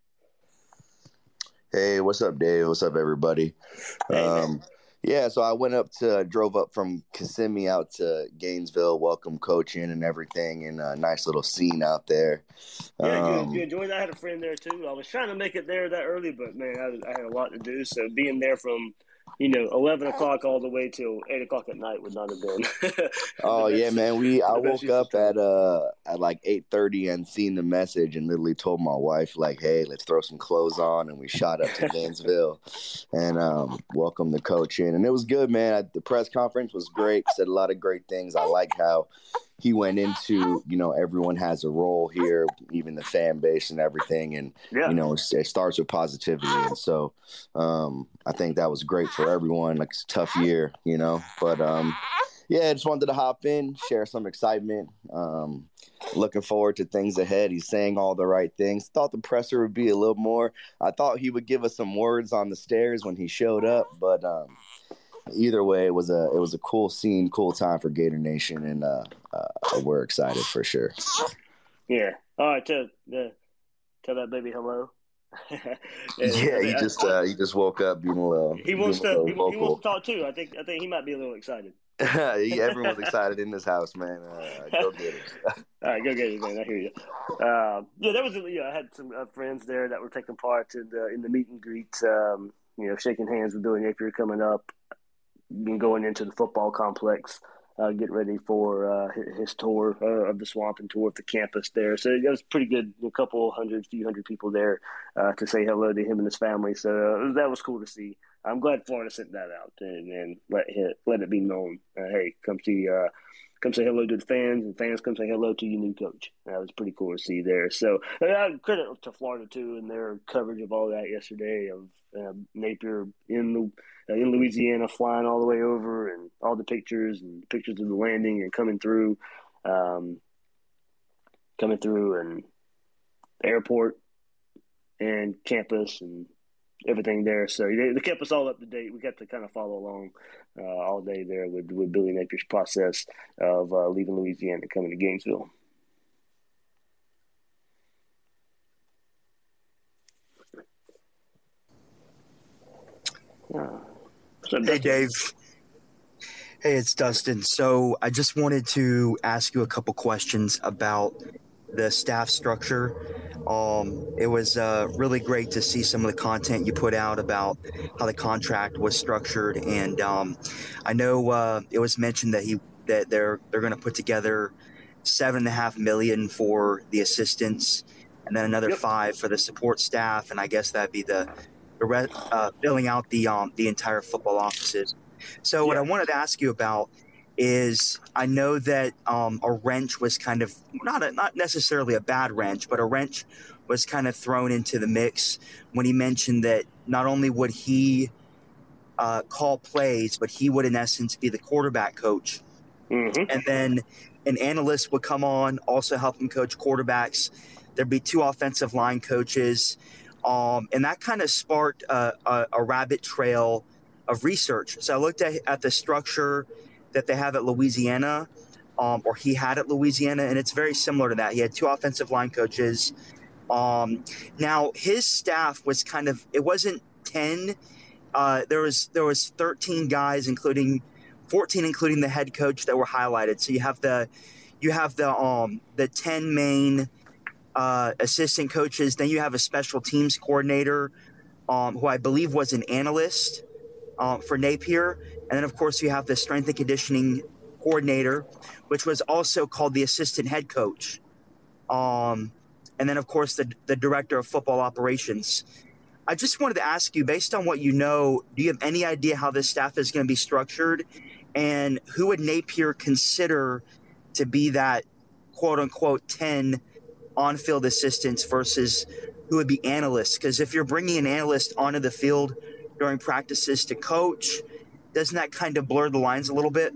Hey, what's up, Dave? What's up, everybody? Hey, um, yeah, so I went up to, drove up from Kissimmee out to Gainesville, welcome coaching and everything, and a nice little scene out there. Yeah, Um, you, you enjoyed that? I had a friend there, too. I was trying to make it there that early, but, man, I, I had a lot to do. So being there from, you know, eleven o'clock all the way till eight o'clock at night would not have been. oh, yeah, man. We I the best woke use of up time. at uh at like eight thirty and seen the message and literally told my wife, like, hey, let's throw some clothes on. And we shot up to Gainesville and um, welcomed the coach in. And it was good, man. The press conference was great. Said a lot of great things. I like how he went into, you know, everyone has a role here, even the fan base and everything. And, Yeah. you know, it, it starts with positivity. And so um, I think that was great for everyone. Like, it's a tough year, you know, but um, yeah, I just wanted to hop in, share some excitement. Um, looking forward to things ahead. He's saying all the right things. Thought the presser would be a little more. I thought he would give us some words on the stairs when he showed up, but um, either way, it was a it was a cool scene, cool time for Gator Nation, and uh, uh, we're excited for sure. Yeah. All right, tell, uh, tell that baby hello. Yeah, he just uh, he just woke up being a little. He wants being to. a He, little he wants to talk too. I think. I think he might be a little excited. yeah, everyone's excited in this house, man. Uh, go get it. All right, go get it, man. I hear you. Uh, yeah, that was. Yeah, I had some uh, friends there that were taking part in the in the meet and greet. Um, you know, shaking hands with Billy Napier coming up, and going into the football complex. Uh, get ready for uh, his tour uh, of the swamp and tour of the campus there. So it was pretty good. A couple hundred, few hundred people there uh, to say hello to him and his family. So uh, that was cool to see. I'm glad Florida sent that out and, and let it, let it be known. Uh, hey, come see, uh, come say hello to the fans, and fans come say hello to your new coach. That was pretty cool to see there. So uh, credit to Florida too and their coverage of all that yesterday of uh, Napier in the. Uh, in Louisiana, flying all the way over, and all the pictures and pictures of the landing and coming through, um, coming through, and the airport and campus and everything there. So they, they kept us all up to date. We got to kind of follow along uh, all day there with, with Billy Napier's process of uh, leaving Louisiana and coming to Gainesville. What's up, Hey, Dustin? Dave. Hey, it's Dustin. So I just wanted to ask you a couple questions about the staff structure. Um, it was uh, really great to see some of the content you put out about how the contract was structured, and um, I know uh, it was mentioned that he that they're they're going to put together seven and a half million for the assistants, and then another Yep. five for the support staff, and I guess that'd be the the re- uh, filling out the um, the entire football offices. So what Yeah. I wanted to ask you about is I know that um, a wrench was kind of not a, not necessarily a bad wrench, but a wrench was kind of thrown into the mix when he mentioned that not only would he uh, call plays, but he would in essence be the quarterback coach, Mm-hmm. and then an analyst would come on, also help him coach quarterbacks. There'd be two offensive line coaches, um, and that kind of sparked a, a, a rabbit trail of research. So I looked at, at the structure that they have at Louisiana, um, or he had at Louisiana, and it's very similar to that. He had two offensive line coaches. Um, now his staff was kind of, it wasn't ten. Uh, there was there was thirteen guys, including fourteen, including the head coach, that were highlighted. So you have the you have the um the ten main uh, assistant coaches. Then you have a special teams coordinator, um, who I believe was an analyst uh, for Napier. And then, of course, you have the strength and conditioning coordinator, which was also called the assistant head coach. Um, and then, of course, the, the director of football operations. I just wanted to ask you, based on what you know, do you have any idea how this staff is going to be structured? And who would Napier consider to be that quote-unquote ten on-field assistants versus who would be analysts? Because if you're bringing an analyst onto the field during practices to coach, doesn't that kind of blur the lines a little bit?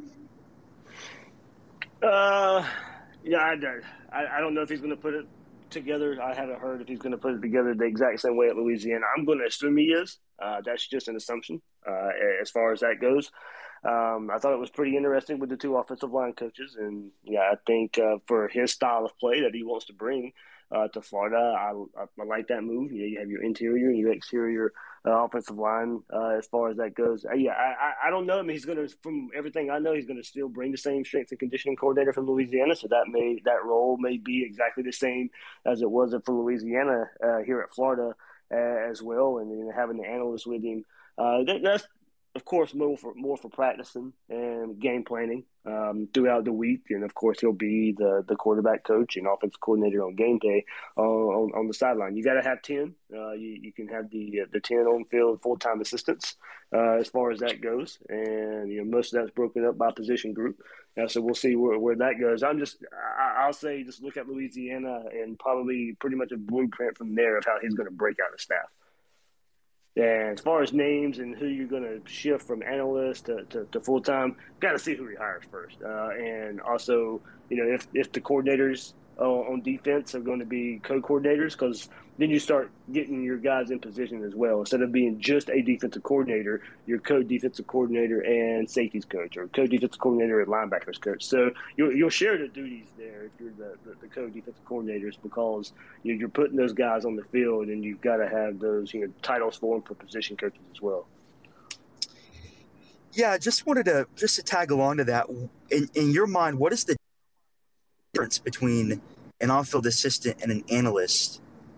Uh, yeah, I don't. I, I don't know if he's going to put it together. I haven't heard if he's going to put it together the exact same way at Louisiana. I'm going to assume he is. Uh, that's just an assumption uh, as far as that goes. Um, I thought it was pretty interesting with the two offensive line coaches, and yeah, I think uh, for his style of play that he wants to bring uh, to Florida, I, I, I like that move. You know, you have your interior and your exterior uh, offensive line uh, as far as that goes. Uh, yeah, I, I don't know. I mean, he's going to, from everything I know, he's going to still bring the same strength and conditioning coordinator from Louisiana, so that may that role may be exactly the same as it was for Louisiana uh, here at Florida uh, as well, and then having the analyst with him. Uh, that, that's Of course, more for more for practicing and game planning um, throughout the week, and of course, he'll be the, the quarterback coach and offensive coordinator on game day uh, on on the sideline. You got to have ten. Uh, you you can have the uh, the ten on field full time assistants uh, as far as that goes, and you know most of that's broken up by position group. Uh, so we'll see where, where that goes. I'm just I, I'll say just look at Louisiana and probably pretty much a blueprint from there of how he's going to break out the staff. And as far as names and who you're going to shift from analyst to, to, to full-time, got to see who he hires first. Uh, and also, you know, if, if the coordinators uh, on defense are going to be co-coordinators, because then you start getting your guys in position as well. Instead of being just a defensive coordinator, you're co-defensive coordinator and safeties coach, or co-defensive coordinator and linebackers coach. So you'll, you'll share the duties there if you're the, the, the co-defensive coordinators, because you know, you're putting those guys on the field, and you've got to have those you know titles for them for position coaches as well. Yeah, I just wanted to just to tag along to that. In, in your mind, what is the difference between an on-field assistant and an analyst?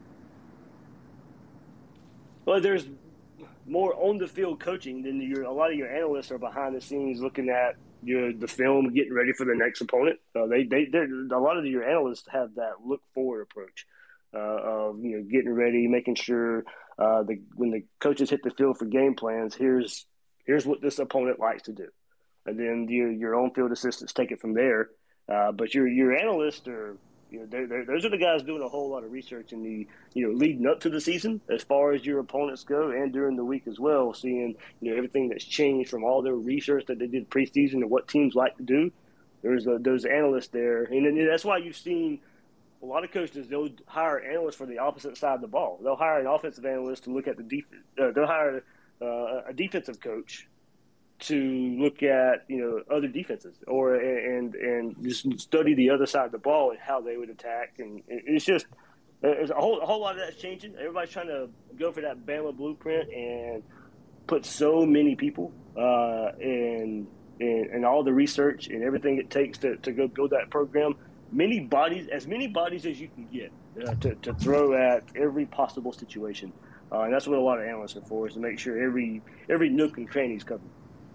Well, there's more on-the-field coaching than your. A lot of your analysts are behind the scenes looking at your the film, getting ready for the next opponent. Uh, they they a lot of your analysts have that look-forward approach uh, of you know getting ready, making sure uh, the when the coaches hit the field for game plans. Here's here's what this opponent likes to do, and then your your on-field assistants take it from there. Uh, but your your analysts are. You know, they're, they're, those are the guys doing a whole lot of research in the, you know, leading up to the season as far as your opponents go, and during the week as well, seeing, you know, everything that's changed from all their research that they did preseason and what teams like to do. There's a, those analysts there. And then that's why you've seen a lot of coaches, they'll hire analysts for the opposite side of the ball. They'll hire an offensive analyst to look at the defense. Uh, they'll hire uh, a defensive coach to look at you know other defenses or and and just study the other side of the ball and how they would attack, and it's just there's a whole a whole lot of that's changing. Everybody's trying to go for that Bama blueprint, and put so many people uh, in, in in all the research and everything it takes to, to go build that program. Many bodies, as many bodies as you can get uh, to, to throw at every possible situation. Uh, and that's what a lot of analysts are for, is to make sure every every nook and cranny is covered.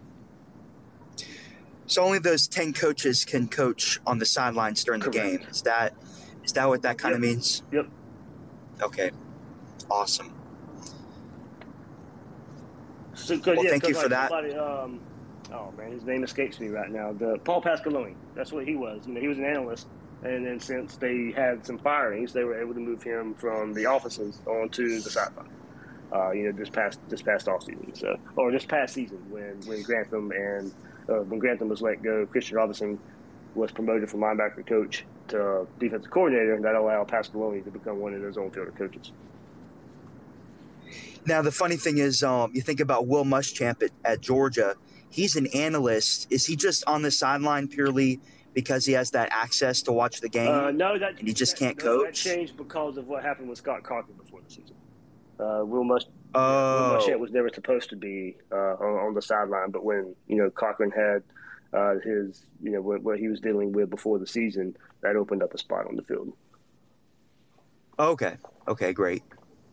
So only those ten coaches can coach on the sidelines during Correct. the game. Is that is that what that kind Yep. of means? Yep. Okay. Awesome. So, cause, Well, yeah, thank you 'cause, for like, that. somebody, um, oh man, his name escapes me right now. The Paul Pasqualoni. That's what he was. You know, he was an analyst, and then since they had some firings, they were able to move him from the offices onto the sideline. Uh, you know, this past this past off season, so or this past season when when Grantham and uh, when Grantham was let go, Christian Robinson was promoted from linebacker coach to defensive coordinator, and that allowed Pasqualoni to become one of those on-field coaches. Now, the funny thing is, um, you think about Will Muschamp at, at Georgia. He's an analyst. Is he just on the sideline purely because he has that access to watch the game, Uh, no, that and he just that, can't no, coach? That changed because of what happened with Scott Cochran before the season. Uh, Will Musch, Oh. Will Muschamp was never supposed to be uh, on, on the sideline, but when you know Cochran had uh, his, you know, what, what he was dealing with before the season, that opened up a spot on the field. Okay. Okay, great.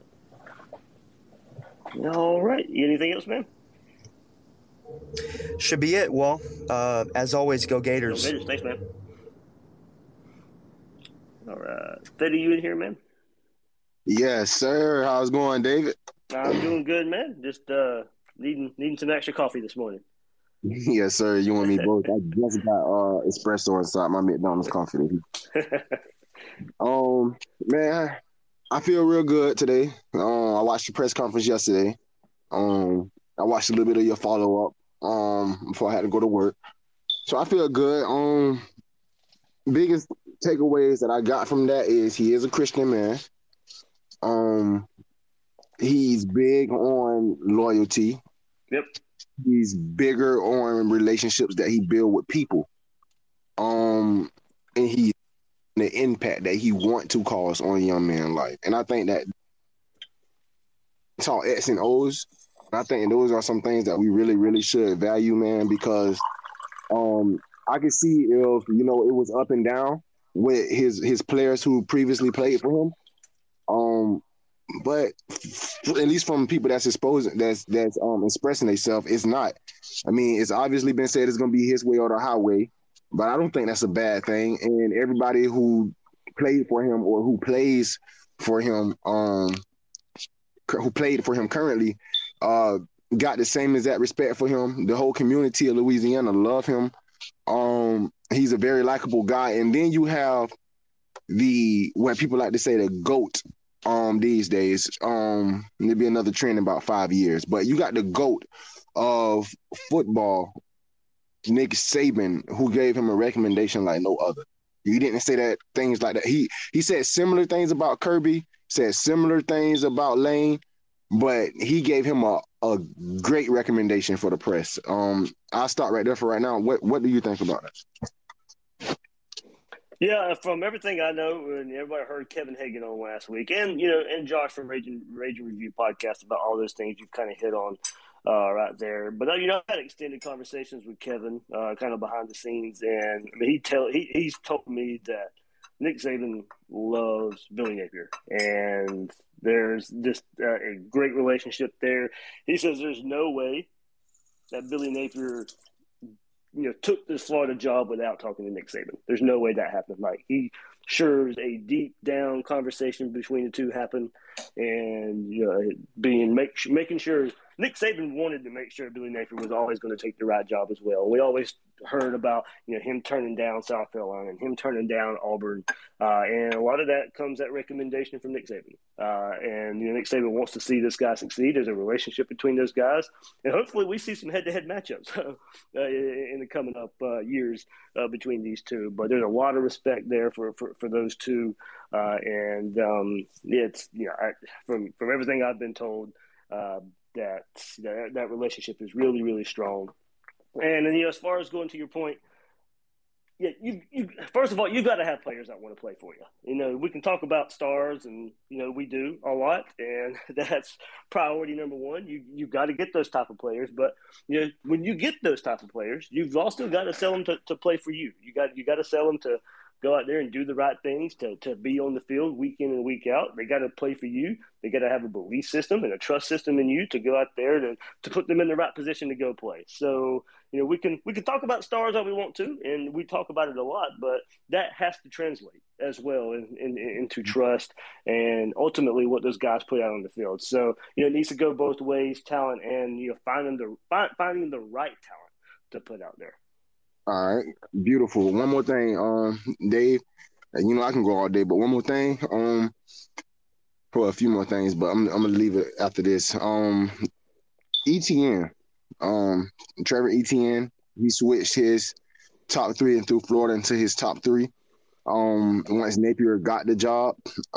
All right. Anything else, man? Should be it. Well, uh, as always, go Go Gators. Gators. Thanks, man. All right. Steady, you in here, man? Yes, sir. How's it going, David? I'm doing good, man. Just uh, needing needing some extra coffee this morning. Yes, sir. You and me both. I just got uh espresso inside my McDonald's coffee. Um, man, I feel real good today. Um, I watched the press conference yesterday. Um, I watched a little bit of your follow up. Um, before I had to go to work. So I feel good. Um, biggest takeaways that I got from that is he is a Christian man. Um, he's big on loyalty. Yep. He's bigger on relationships that he build with people. Um, and he the impact that he want to cause on a young man's life. And I think that it's all X and O's. I think those are some things that we really, really should value, man, because um, I can see if, you know, it was up and down with his his players who previously played for him. Um, but at least from people that's exposing, that's that's um expressing themselves, it's not. I mean, it's obviously been said it's gonna be his way or the highway, but I don't think that's a bad thing. And everybody who played for him or who plays for him, um, who played for him currently, uh, got the same exact respect for him. The whole community of Louisiana love him. Um, he's a very likable guy. And then you have the what people like to say the GOAT. Um, these days, um, there'll be another trend in about five years. But you got the GOAT of football, Nick Saban, who gave him a recommendation like no other. You didn't say that things like that. He he said similar things about Kirby, said similar things about Lane, but he gave him a, a great recommendation for the press. Um, I'll start right there for right now. What what do you think about that? Yeah, from everything I know, and everybody heard Kevin Hagan on last week, and you know, and Josh from Rage and, Rage and Review podcast about all those things you've kind of hit on uh, right there. But uh, you know, I had extended conversations with Kevin, uh, kind of behind the scenes, and I mean, he tell he he's told me that Nick Saban loves Billy Napier, and there's just uh, a great relationship there. He says there's no way that Billy Napier, you know, took this Florida job without talking to Nick Saban. There's no way that happened. Like, he sure a deep down conversation between the two happened, and you know, being make, making sure Nick Saban wanted to make sure Billy Napier was always going to take the right job as well. We always heard about, you know, him turning down South Carolina and him turning down Auburn, uh, and a lot of that comes that recommendation from Nick Saban. Uh, and you know, Nick Saban wants to see this guy succeed. There's a relationship between those guys, and hopefully we see some head-to-head matchups uh, in the coming up uh, years uh, between these two. But there's a lot of respect there for for, for those two, uh, and um, it's you know I, from from everything I've been told. Uh, That, that that relationship is really, really strong. And, and you know, as far as going to your point, yeah, you, you first of all, you got to have players that want to play for you. You know, we can talk about stars, and you know we do a lot, and that's priority number one. You you got to get those type of players, but you know when you get those type of players, you've also got to sell them to, to play for you. You got you got to sell them to go out there and do the right things, to to be on the field week in and week out. They got to play for you. They got to have a belief system and a trust system in you to go out there to to put them in the right position to go play. So. You know, we can we can talk about stars all we want to, and we talk about it a lot, but that has to translate as well in, in, into trust and ultimately what those guys put out on the field. So, you know, it needs to go both ways, talent and, you know, finding the find, finding the right talent to put out there. All right, beautiful. One more thing, um, Dave. You know, I can go all day, but one more thing, um, for a few more things, but I'm I'm gonna leave it after this. Um, E T N. Um, Trevor Etienne, he switched his top three and threw Florida into his top three. Um, once Napier got the job,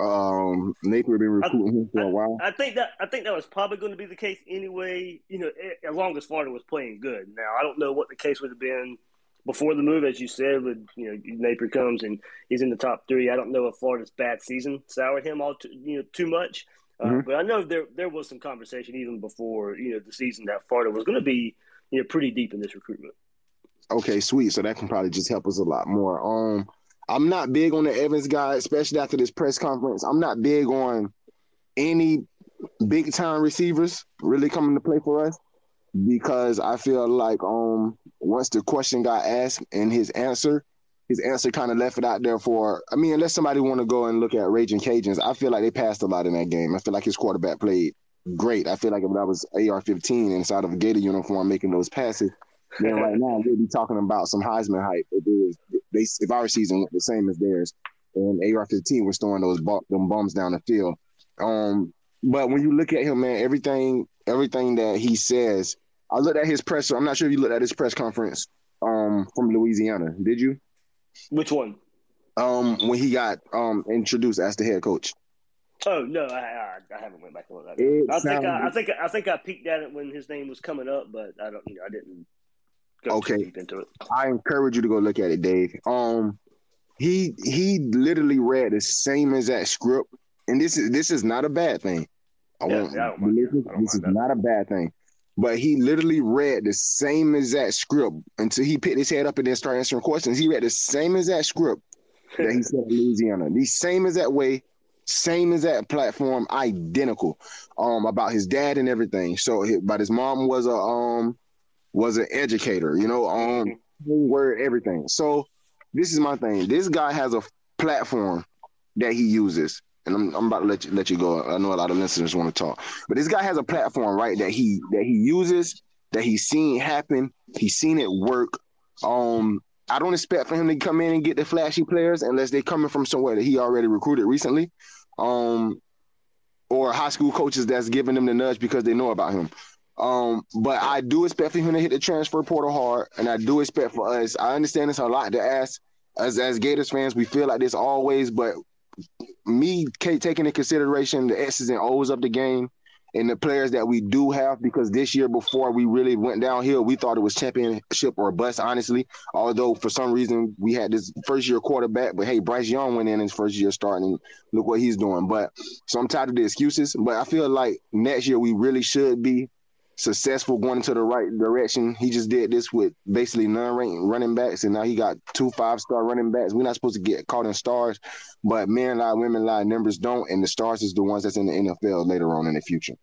um, Napier been recruiting him for a while. I think that I think that was probably going to be the case anyway. You know, as long as Florida was playing good. Now, I don't know what the case would have been before the move, as you said. With you know, Napier comes and he's in the top three. I don't know if Florida's bad season soured him all too, you know too much. Uh, mm-hmm. But I know there there was some conversation even before you know the season that Florida was going to be you know pretty deep in this recruitment. Okay, sweet. So that can probably just help us a lot more. Um, I'm not big on the Evans guy, especially after this press conference. I'm not big on any big time receivers really coming to play for us because I feel like um once the question got asked and his answer. His answer kind of left it out there for, I mean, unless somebody want to go and look at Raging Cajuns, I feel like they passed a lot in that game. I feel like his quarterback played great. I feel like if I was A R fifteen inside of a Gator uniform making those passes, then right now we'd be talking about some Heisman hype. If, it was, they, if our season went the same as theirs, and A R fifteen was throwing those bu- them bums down the field. Um, but when you look at him, man, everything everything that he says, I looked at his presser. I'm not sure if you looked at his press conference um, from Louisiana. Did you? Which one? Um, when he got um introduced as the head coach. Oh no, I I, I haven't went back and looked at that. I think I, I think I think I peeked at it when his name was coming up, but I don't, you know, I didn't go okay. too deep into it. I encourage you to go look at it, Dave. Um, he he literally read the same exact script, and this is this is not a bad thing. I yeah, want, yeah, I don't mind this, I don't this mind is that. not a bad thing. But he literally read the same exact script until he picked his head up and then started answering questions. He read the same exact script that he said in Louisiana. The same exact way, same exact platform, identical. Um, about his dad and everything. So, but his mom was a um was an educator. You know, um, word everything. So, this is my thing. This guy has a platform that he uses. And I'm, I'm about to let you let you go. I know a lot of listeners want to talk, but this guy has a platform, right? That he that he uses, that he's seen happen. He's seen it work. Um, I don't expect for him to come in and get the flashy players unless they're coming from somewhere that he already recruited recently, um, or high school coaches that's giving them the nudge because they know about him. Um, but I do expect for him to hit the transfer portal hard, and I do expect for us. I understand it's a lot to ask as as Gators fans. We feel like this always, but me taking into consideration the X's and O's of the game and the players that we do have, because this year before we really went downhill, we thought it was championship or bust, honestly. Although for some reason we had this first year quarterback, but hey, Bryce Young went in his first year starting, and look what he's doing. But so I'm tired of the excuses, but I feel like next year we really should be successful going into the right direction. He just did this with basically non-ranked running backs, and now he got two five-star running backs. We're not supposed to get caught in stars, but men lie, women lie, numbers don't, and the stars is the ones that's in the N F L later on in the future.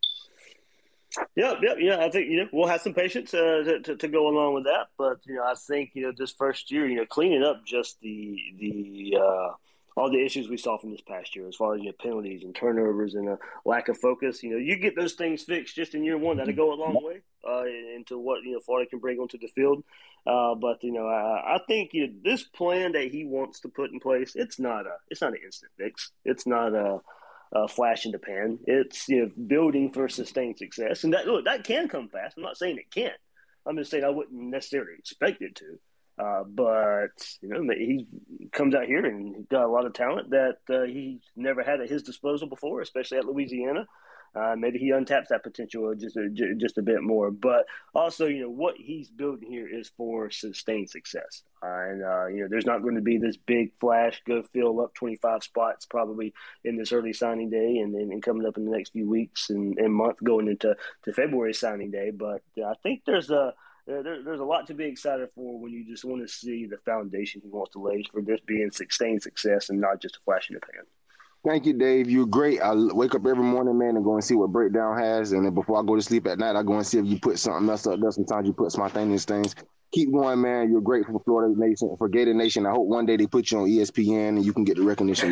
Yep, yep, yeah. I think you know we'll have some patience uh, to, to to go along with that, but you know I think you know this first year, you know, cleaning up just the the uh, all the issues we saw from this past year, as far as you know, penalties and turnovers and a lack of focus. You know, you get those things fixed just in year one. That'll go a long way uh, into what you know Florida can bring onto the field. Uh, but you know, I, I think you know, this plan that he wants to put in place, it's not a it's not an instant fix. It's not a Uh, flash in the pan. It's you know building for sustained success, and that look that can come fast. I'm not saying it can't. I'm just saying I wouldn't necessarily expect it to. Uh, but, you know, he comes out here and he's got a lot of talent that uh, he's never had at his disposal before, especially at Louisiana. Uh, maybe he untaps that potential just a, just a bit more. But also, you know, what he's building here is for sustained success. Uh, and, uh, you know, there's not going to be this big flash, go fill up twenty-five spots probably in this early signing day and then coming up in the next few weeks and, and month going into to February signing day. But uh, I think there's a there, there's a lot to be excited for when you just want to see the foundation he wants to lay for this being sustained success and not just a flash in the pan. Thank you, Dave. You're great. I wake up every morning, man, and go and see what Breakdown has. And then before I go to sleep at night, I go and see if you put something else up there. Sometimes you put spontaneous things. Keep going, man. You're great for Florida Nation, for Gator Nation. I hope one day they put you on E S P N and you can get the recognition.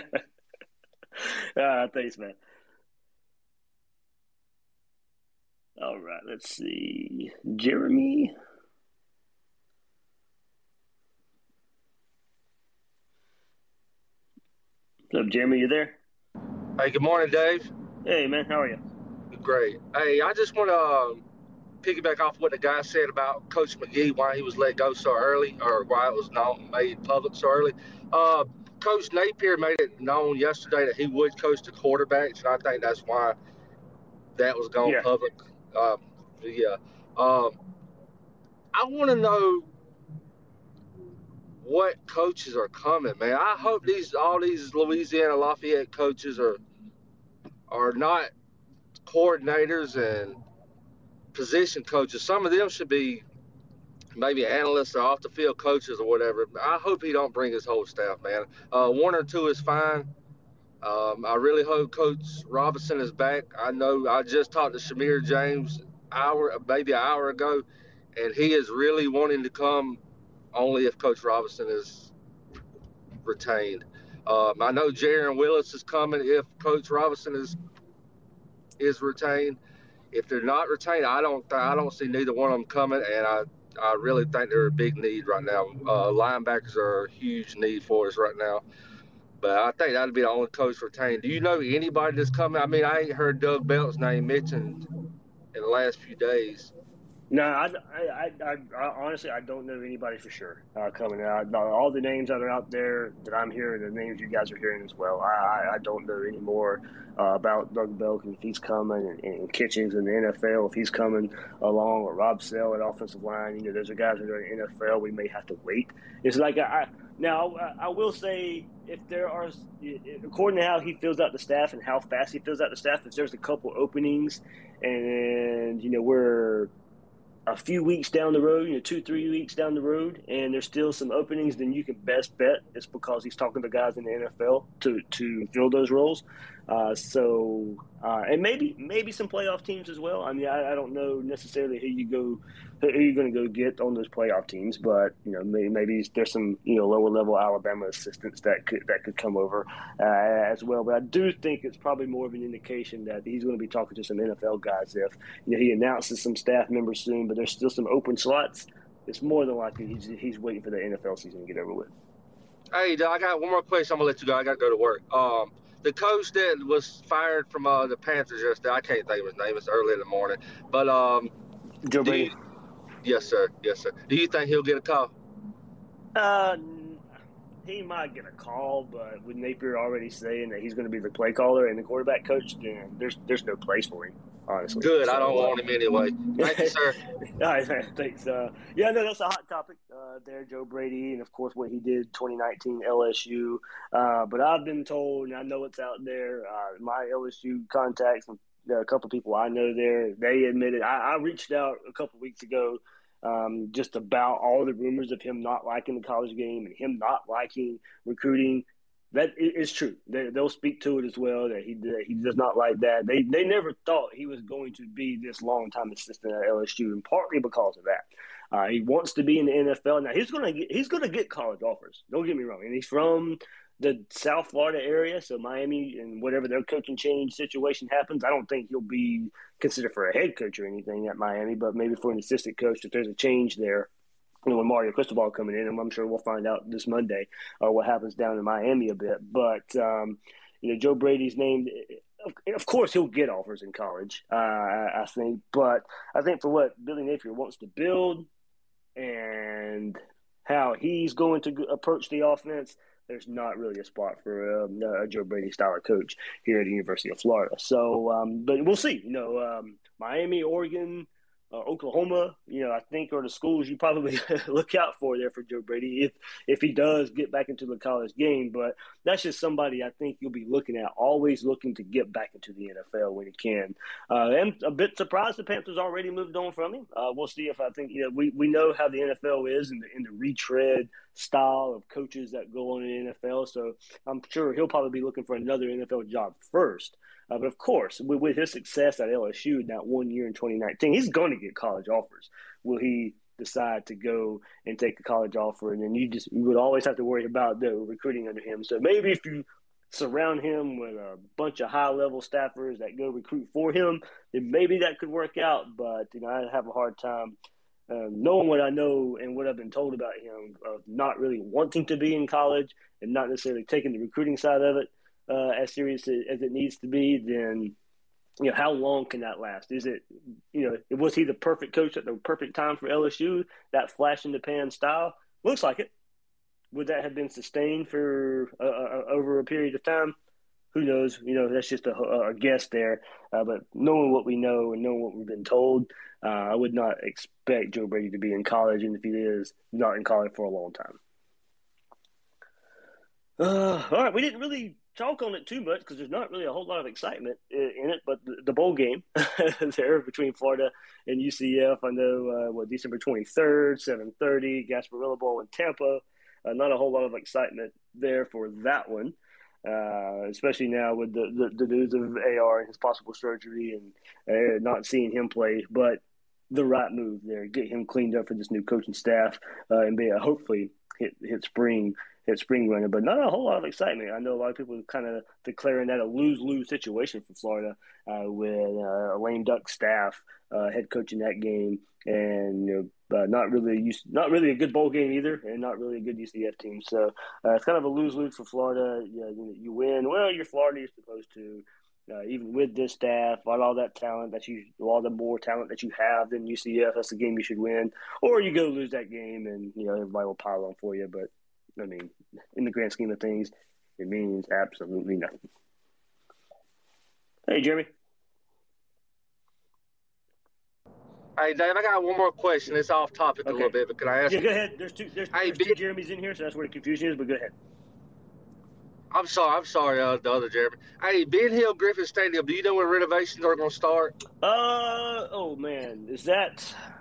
uh, thanks, man. All right, let's see. Jeremy. What's up, Jeremy? You there? Hey, good morning, Dave. Hey, man. How are you? Great. Hey, I just want to um, piggyback off what the guy said about Coach McGee, why he was let go so early, or why it was known, made public so early. Uh, Coach Napier made it known yesterday that he would coach the quarterbacks, and I think that's why that was gone Yeah. public. Um, yeah. Um, I want to know what coaches are coming, man. I hope these all these Louisiana Lafayette coaches are are not coordinators and position coaches. Some of them should be maybe analysts or off the field coaches or whatever. I hope he don't bring his whole staff, man. Uh, one or two is fine. Um, I really hope Coach Robinson is back. I know I just talked to Shamir James hour maybe an hour ago, and he is really wanting to come only if Coach Robinson is retained. Um, I know Jaron Willis is coming if Coach Robinson is is retained. If they're not retained, I don't th- I don't see neither one of them coming, and I, I really think they're a big need right now. Uh, linebackers are a huge need for us right now. But I think that'd be the only coach retained. Do you know anybody that's coming? I mean, I ain't heard Doug Belt's name mentioned in the last few days. No, I, I, I, I honestly, I don't know anybody for sure uh, coming out. All the names that are out there that I'm hearing, the names you guys are hearing as well. I, I don't know any more uh, about Doug Belk and if he's coming, and, and Kitchens in the N F L if he's coming along, or Rob Sell at offensive line. You know, those are guys that are in the N F L. We may have to wait. It's like I now I, I will say if there are, according to how he fills out the staff and how fast he fills out the staff, if there's a couple openings, and you know we're a few weeks down the road, you know, two, three weeks down the road, and there's still some openings, then you can best bet it's because he's talking to guys in the N F L to, to fill those roles. Uh, so, uh, and maybe maybe some playoff teams as well. I mean, I, I don't know necessarily who you go, who you're going to go get on those playoff teams, but you know, maybe, maybe there's some you know lower level Alabama assistants that could that could come over uh, as well. But I do think it's probably more of an indication that he's going to be talking to some N F L guys. If you know he announces some staff members soon, but there's still some open slots, it's more than likely he's he's waiting for the N F L season to get over with. Hey, I got one more question. I'm gonna let you go. I got to go to work. Um, the coach that was fired from uh, the Panthers yesterday, I can't think of his name. It's early in the morning, but um, Joe Brady. You, yes, sir. Yes, sir. Do you think he'll get a call? Uh, he might get a call, but with Napier already saying that he's going to be the play caller and the quarterback coach, then there's there's no place for him. Honestly. Good. So, I don't uh, want him anyway. Thank you, sir. All right, thanks. Uh, yeah, no, that's a hot topic uh, there, Joe Brady, and of course what he did twenty nineteen L S U. Uh, but I've been told, and I know it's out there. Uh, my L S U contacts, and a couple of people I know there, they admitted. I, I reached out a couple of weeks ago. Um, just about all the rumors of him not liking the college game and him not liking recruiting. That is true. They, they'll speak to it as well. That he that he does not like that. They they never thought he was going to be this long time assistant at L S U, and partly because of that. Uh, he wants to be in the N F L now. He's gonna get he's gonna get college offers. Don't get me wrong. And he's from the South Florida area, so Miami, and whatever their coaching change situation happens, I don't think he'll be considered for a head coach or anything at Miami, but maybe for an assistant coach if there's a change there. You know, with Mario Cristobal coming in, and I'm sure we'll find out this Monday uh, what happens down in Miami a bit. But, um, you know, Joe Brady's named – of course he'll get offers in college, uh, I think. But I think for what Billy Napier wants to build and how he's going to approach the offense, there's not really a spot for um, a Joe Brady style of coach here at the University of Florida. So, um, but we'll see. You know, um, Miami, Oregon, uh, Oklahoma, you know, I think are the schools you probably look out for there for Joe Brady if if he does get back into the college game. But that's just somebody I think you'll be looking at, always looking to get back into the N F L when he can. Uh, I'm a bit surprised the Panthers already moved on from him. Uh, we'll see if I think, you know, we, we know how the N F L is in the, in the retread style of coaches that go on in the N F L. So I'm sure he'll probably be looking for another N F L job first. Uh, but, of course, with, with his success at L S U in that one year in twenty nineteen, he's going to get college offers. Will he decide to go and take a college offer? And then you just you would always have to worry about the recruiting under him. So maybe if you surround him with a bunch of high-level staffers that go recruit for him, then maybe that could work out. But, you know, I have a hard time um, knowing what I know and what I've been told about him of not really wanting to be in college and not necessarily taking the recruiting side of it Uh, as serious as it needs to be. Then, you know, how long can that last? Is it, you know, was he the perfect coach at the perfect time for L S U, that flash in the pan style? Looks like it. Would that have been sustained for uh, uh, over a period of time? Who knows? You know, that's just a, a guess there. Uh, but knowing what we know and knowing what we've been told, uh, I would not expect Joe Brady to be in college, and if he is, not in college for a long time. Uh, all right, we didn't really talk on it too much because there's not really a whole lot of excitement in it, but the, the bowl game there between Florida and U C F, I know, uh, what, December twenty-third, seven thirty, Gasparilla Bowl in Tampa. Uh, not a whole lot of excitement there for that one, uh, especially now with the, the, the news of A R and his possible surgery and uh, not seeing him play, but the right move there, get him cleaned up for this new coaching staff uh, and be a, hopefully hit, hit spring hit spring running, but not a whole lot of excitement. I know a lot of people kind of declaring that a lose-lose situation for Florida uh, with uh, a lame duck staff uh, head coaching that game, and you know, uh, not really used, not really a good bowl game either, and not really a good U C F team. So uh, it's kind of a lose-lose for Florida. You know, you win, well, you're Florida, you're supposed to. Uh, even with this staff, all, all that talent that you, all the more talent that you have than U C F, that's the game you should win. Or you go lose that game, and you know everybody will pile on for you, but. I mean, in the grand scheme of things, it means absolutely nothing. Hey, Jeremy. Hey, Dave, I got one more question. It's off topic okay. a little bit, but can I ask yeah, you? Yeah, go ahead. There's two, there's, hey, there's two Jeremys in here, so that's where the confusion is, but go ahead. I'm sorry. I'm sorry, uh, the other Jeremy. Hey, Ben Hill Griffin Stadium, do you know when renovations are going to start? Uh, oh, man. Is that –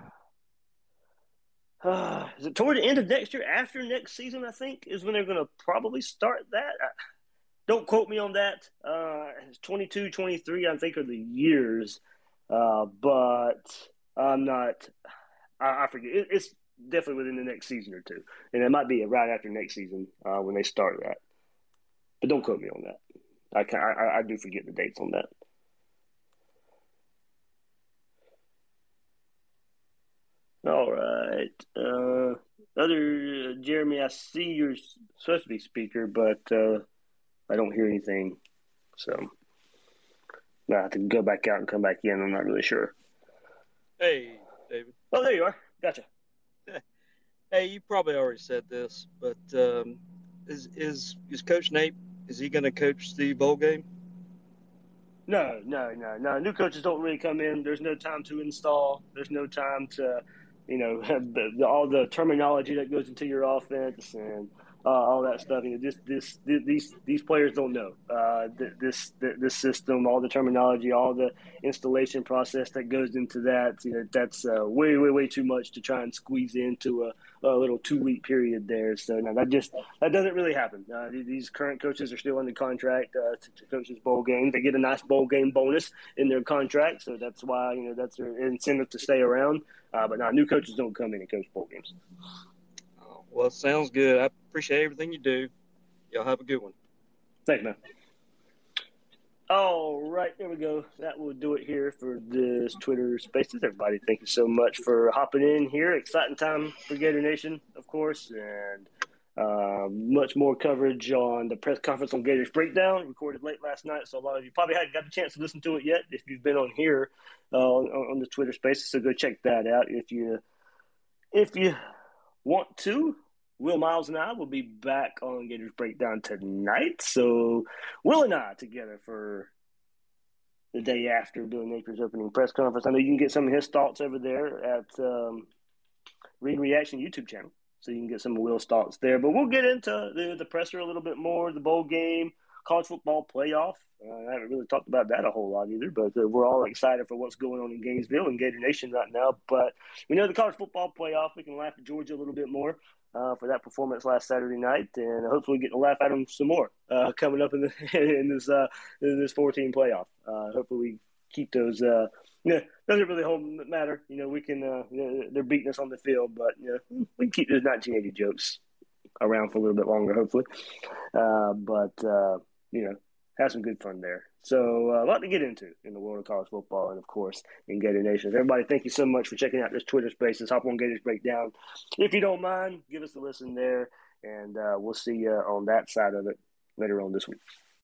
Uh, is it toward the end of next year? After next season, I think, is when they're going to probably start that. I, don't quote me on that. Uh, it's twenty-two, twenty-three, I think, are the years. Uh, but I'm not I, – I forget. It, it's definitely within the next season or two. And it might be right after next season uh, when they start that. But don't quote me on that. I, can, I, I do forget the dates on that. All right. Uh, other uh, Jeremy, I see you're supposed to be speaker, but uh, I don't hear anything. So I have to go back out and come back in. I'm not really sure. Hey, David. Oh, there you are. Gotcha. Hey, you probably already said this, but um, is is is Coach Nate? Is he going to coach the bowl game? No, no, no, no. New coaches don't really come in. There's no time to install. There's no time to. You know, the, the, all the terminology that goes into your offense and uh, all that stuff. You know, this, this, this, these, these players don't know uh, this, this system, all the terminology, all the installation process that goes into that. You know, that's uh, way, way, way too much to try and squeeze into a, a little two-week period there. So no, that just that doesn't really happen. Uh, these current coaches are still under contract uh, to, to coach this bowl game. They get a nice bowl game bonus in their contract, so that's why you know that's their incentive to stay around. Uh, but now, new coaches don't come in and coach bowl games. Oh, well, it sounds good. I appreciate everything you do. Y'all have a good one. Thanks, man. All right, there we go. That will do it here for this Twitter Spaces. Everybody, thank you so much for hopping in here. Exciting time for Gator Nation, of course, and uh, much more coverage on the press conference on Gators Breakdown, recorded late last night. So a lot of you probably hadn't got the chance to listen to it yet if you've been on here uh, on, on the Twitter Spaces. So go check that out if you if you want to. Will Miles and I will be back on Gators Breakdown tonight. So Will and I together for the day after Billy Napier's opening press conference. I know you can get some of his thoughts over there at um, Read Reaction YouTube channel. So you can get some of Will's thoughts there. But we'll get into the, the presser a little bit more, the bowl game, college football playoff. Uh, I haven't really talked about that a whole lot either, but uh, we're all excited for what's going on in Gainesville and Gator Nation right now. But we know the college football playoff. We can laugh at Georgia a little bit more uh, for that performance last Saturday night, and hopefully get to laugh at them some more uh, coming up in, the, in this uh, in this four-team playoff. Uh, hopefully we keep those uh, – yeah, doesn't really hold matter. You know, we can uh, – you know, they're beating us on the field, but you know, we can keep those nineteen eighty jokes around for a little bit longer, hopefully. Uh, but, uh, you know, have some good fun there. So uh, a lot to get into in the world of college football and, of course, in Gator Nation. Everybody, thank you so much for checking out this Twitter Spaces. Hop on Gators Breakdown. If you don't mind, give us a listen there, and uh, we'll see you on that side of it later on this week.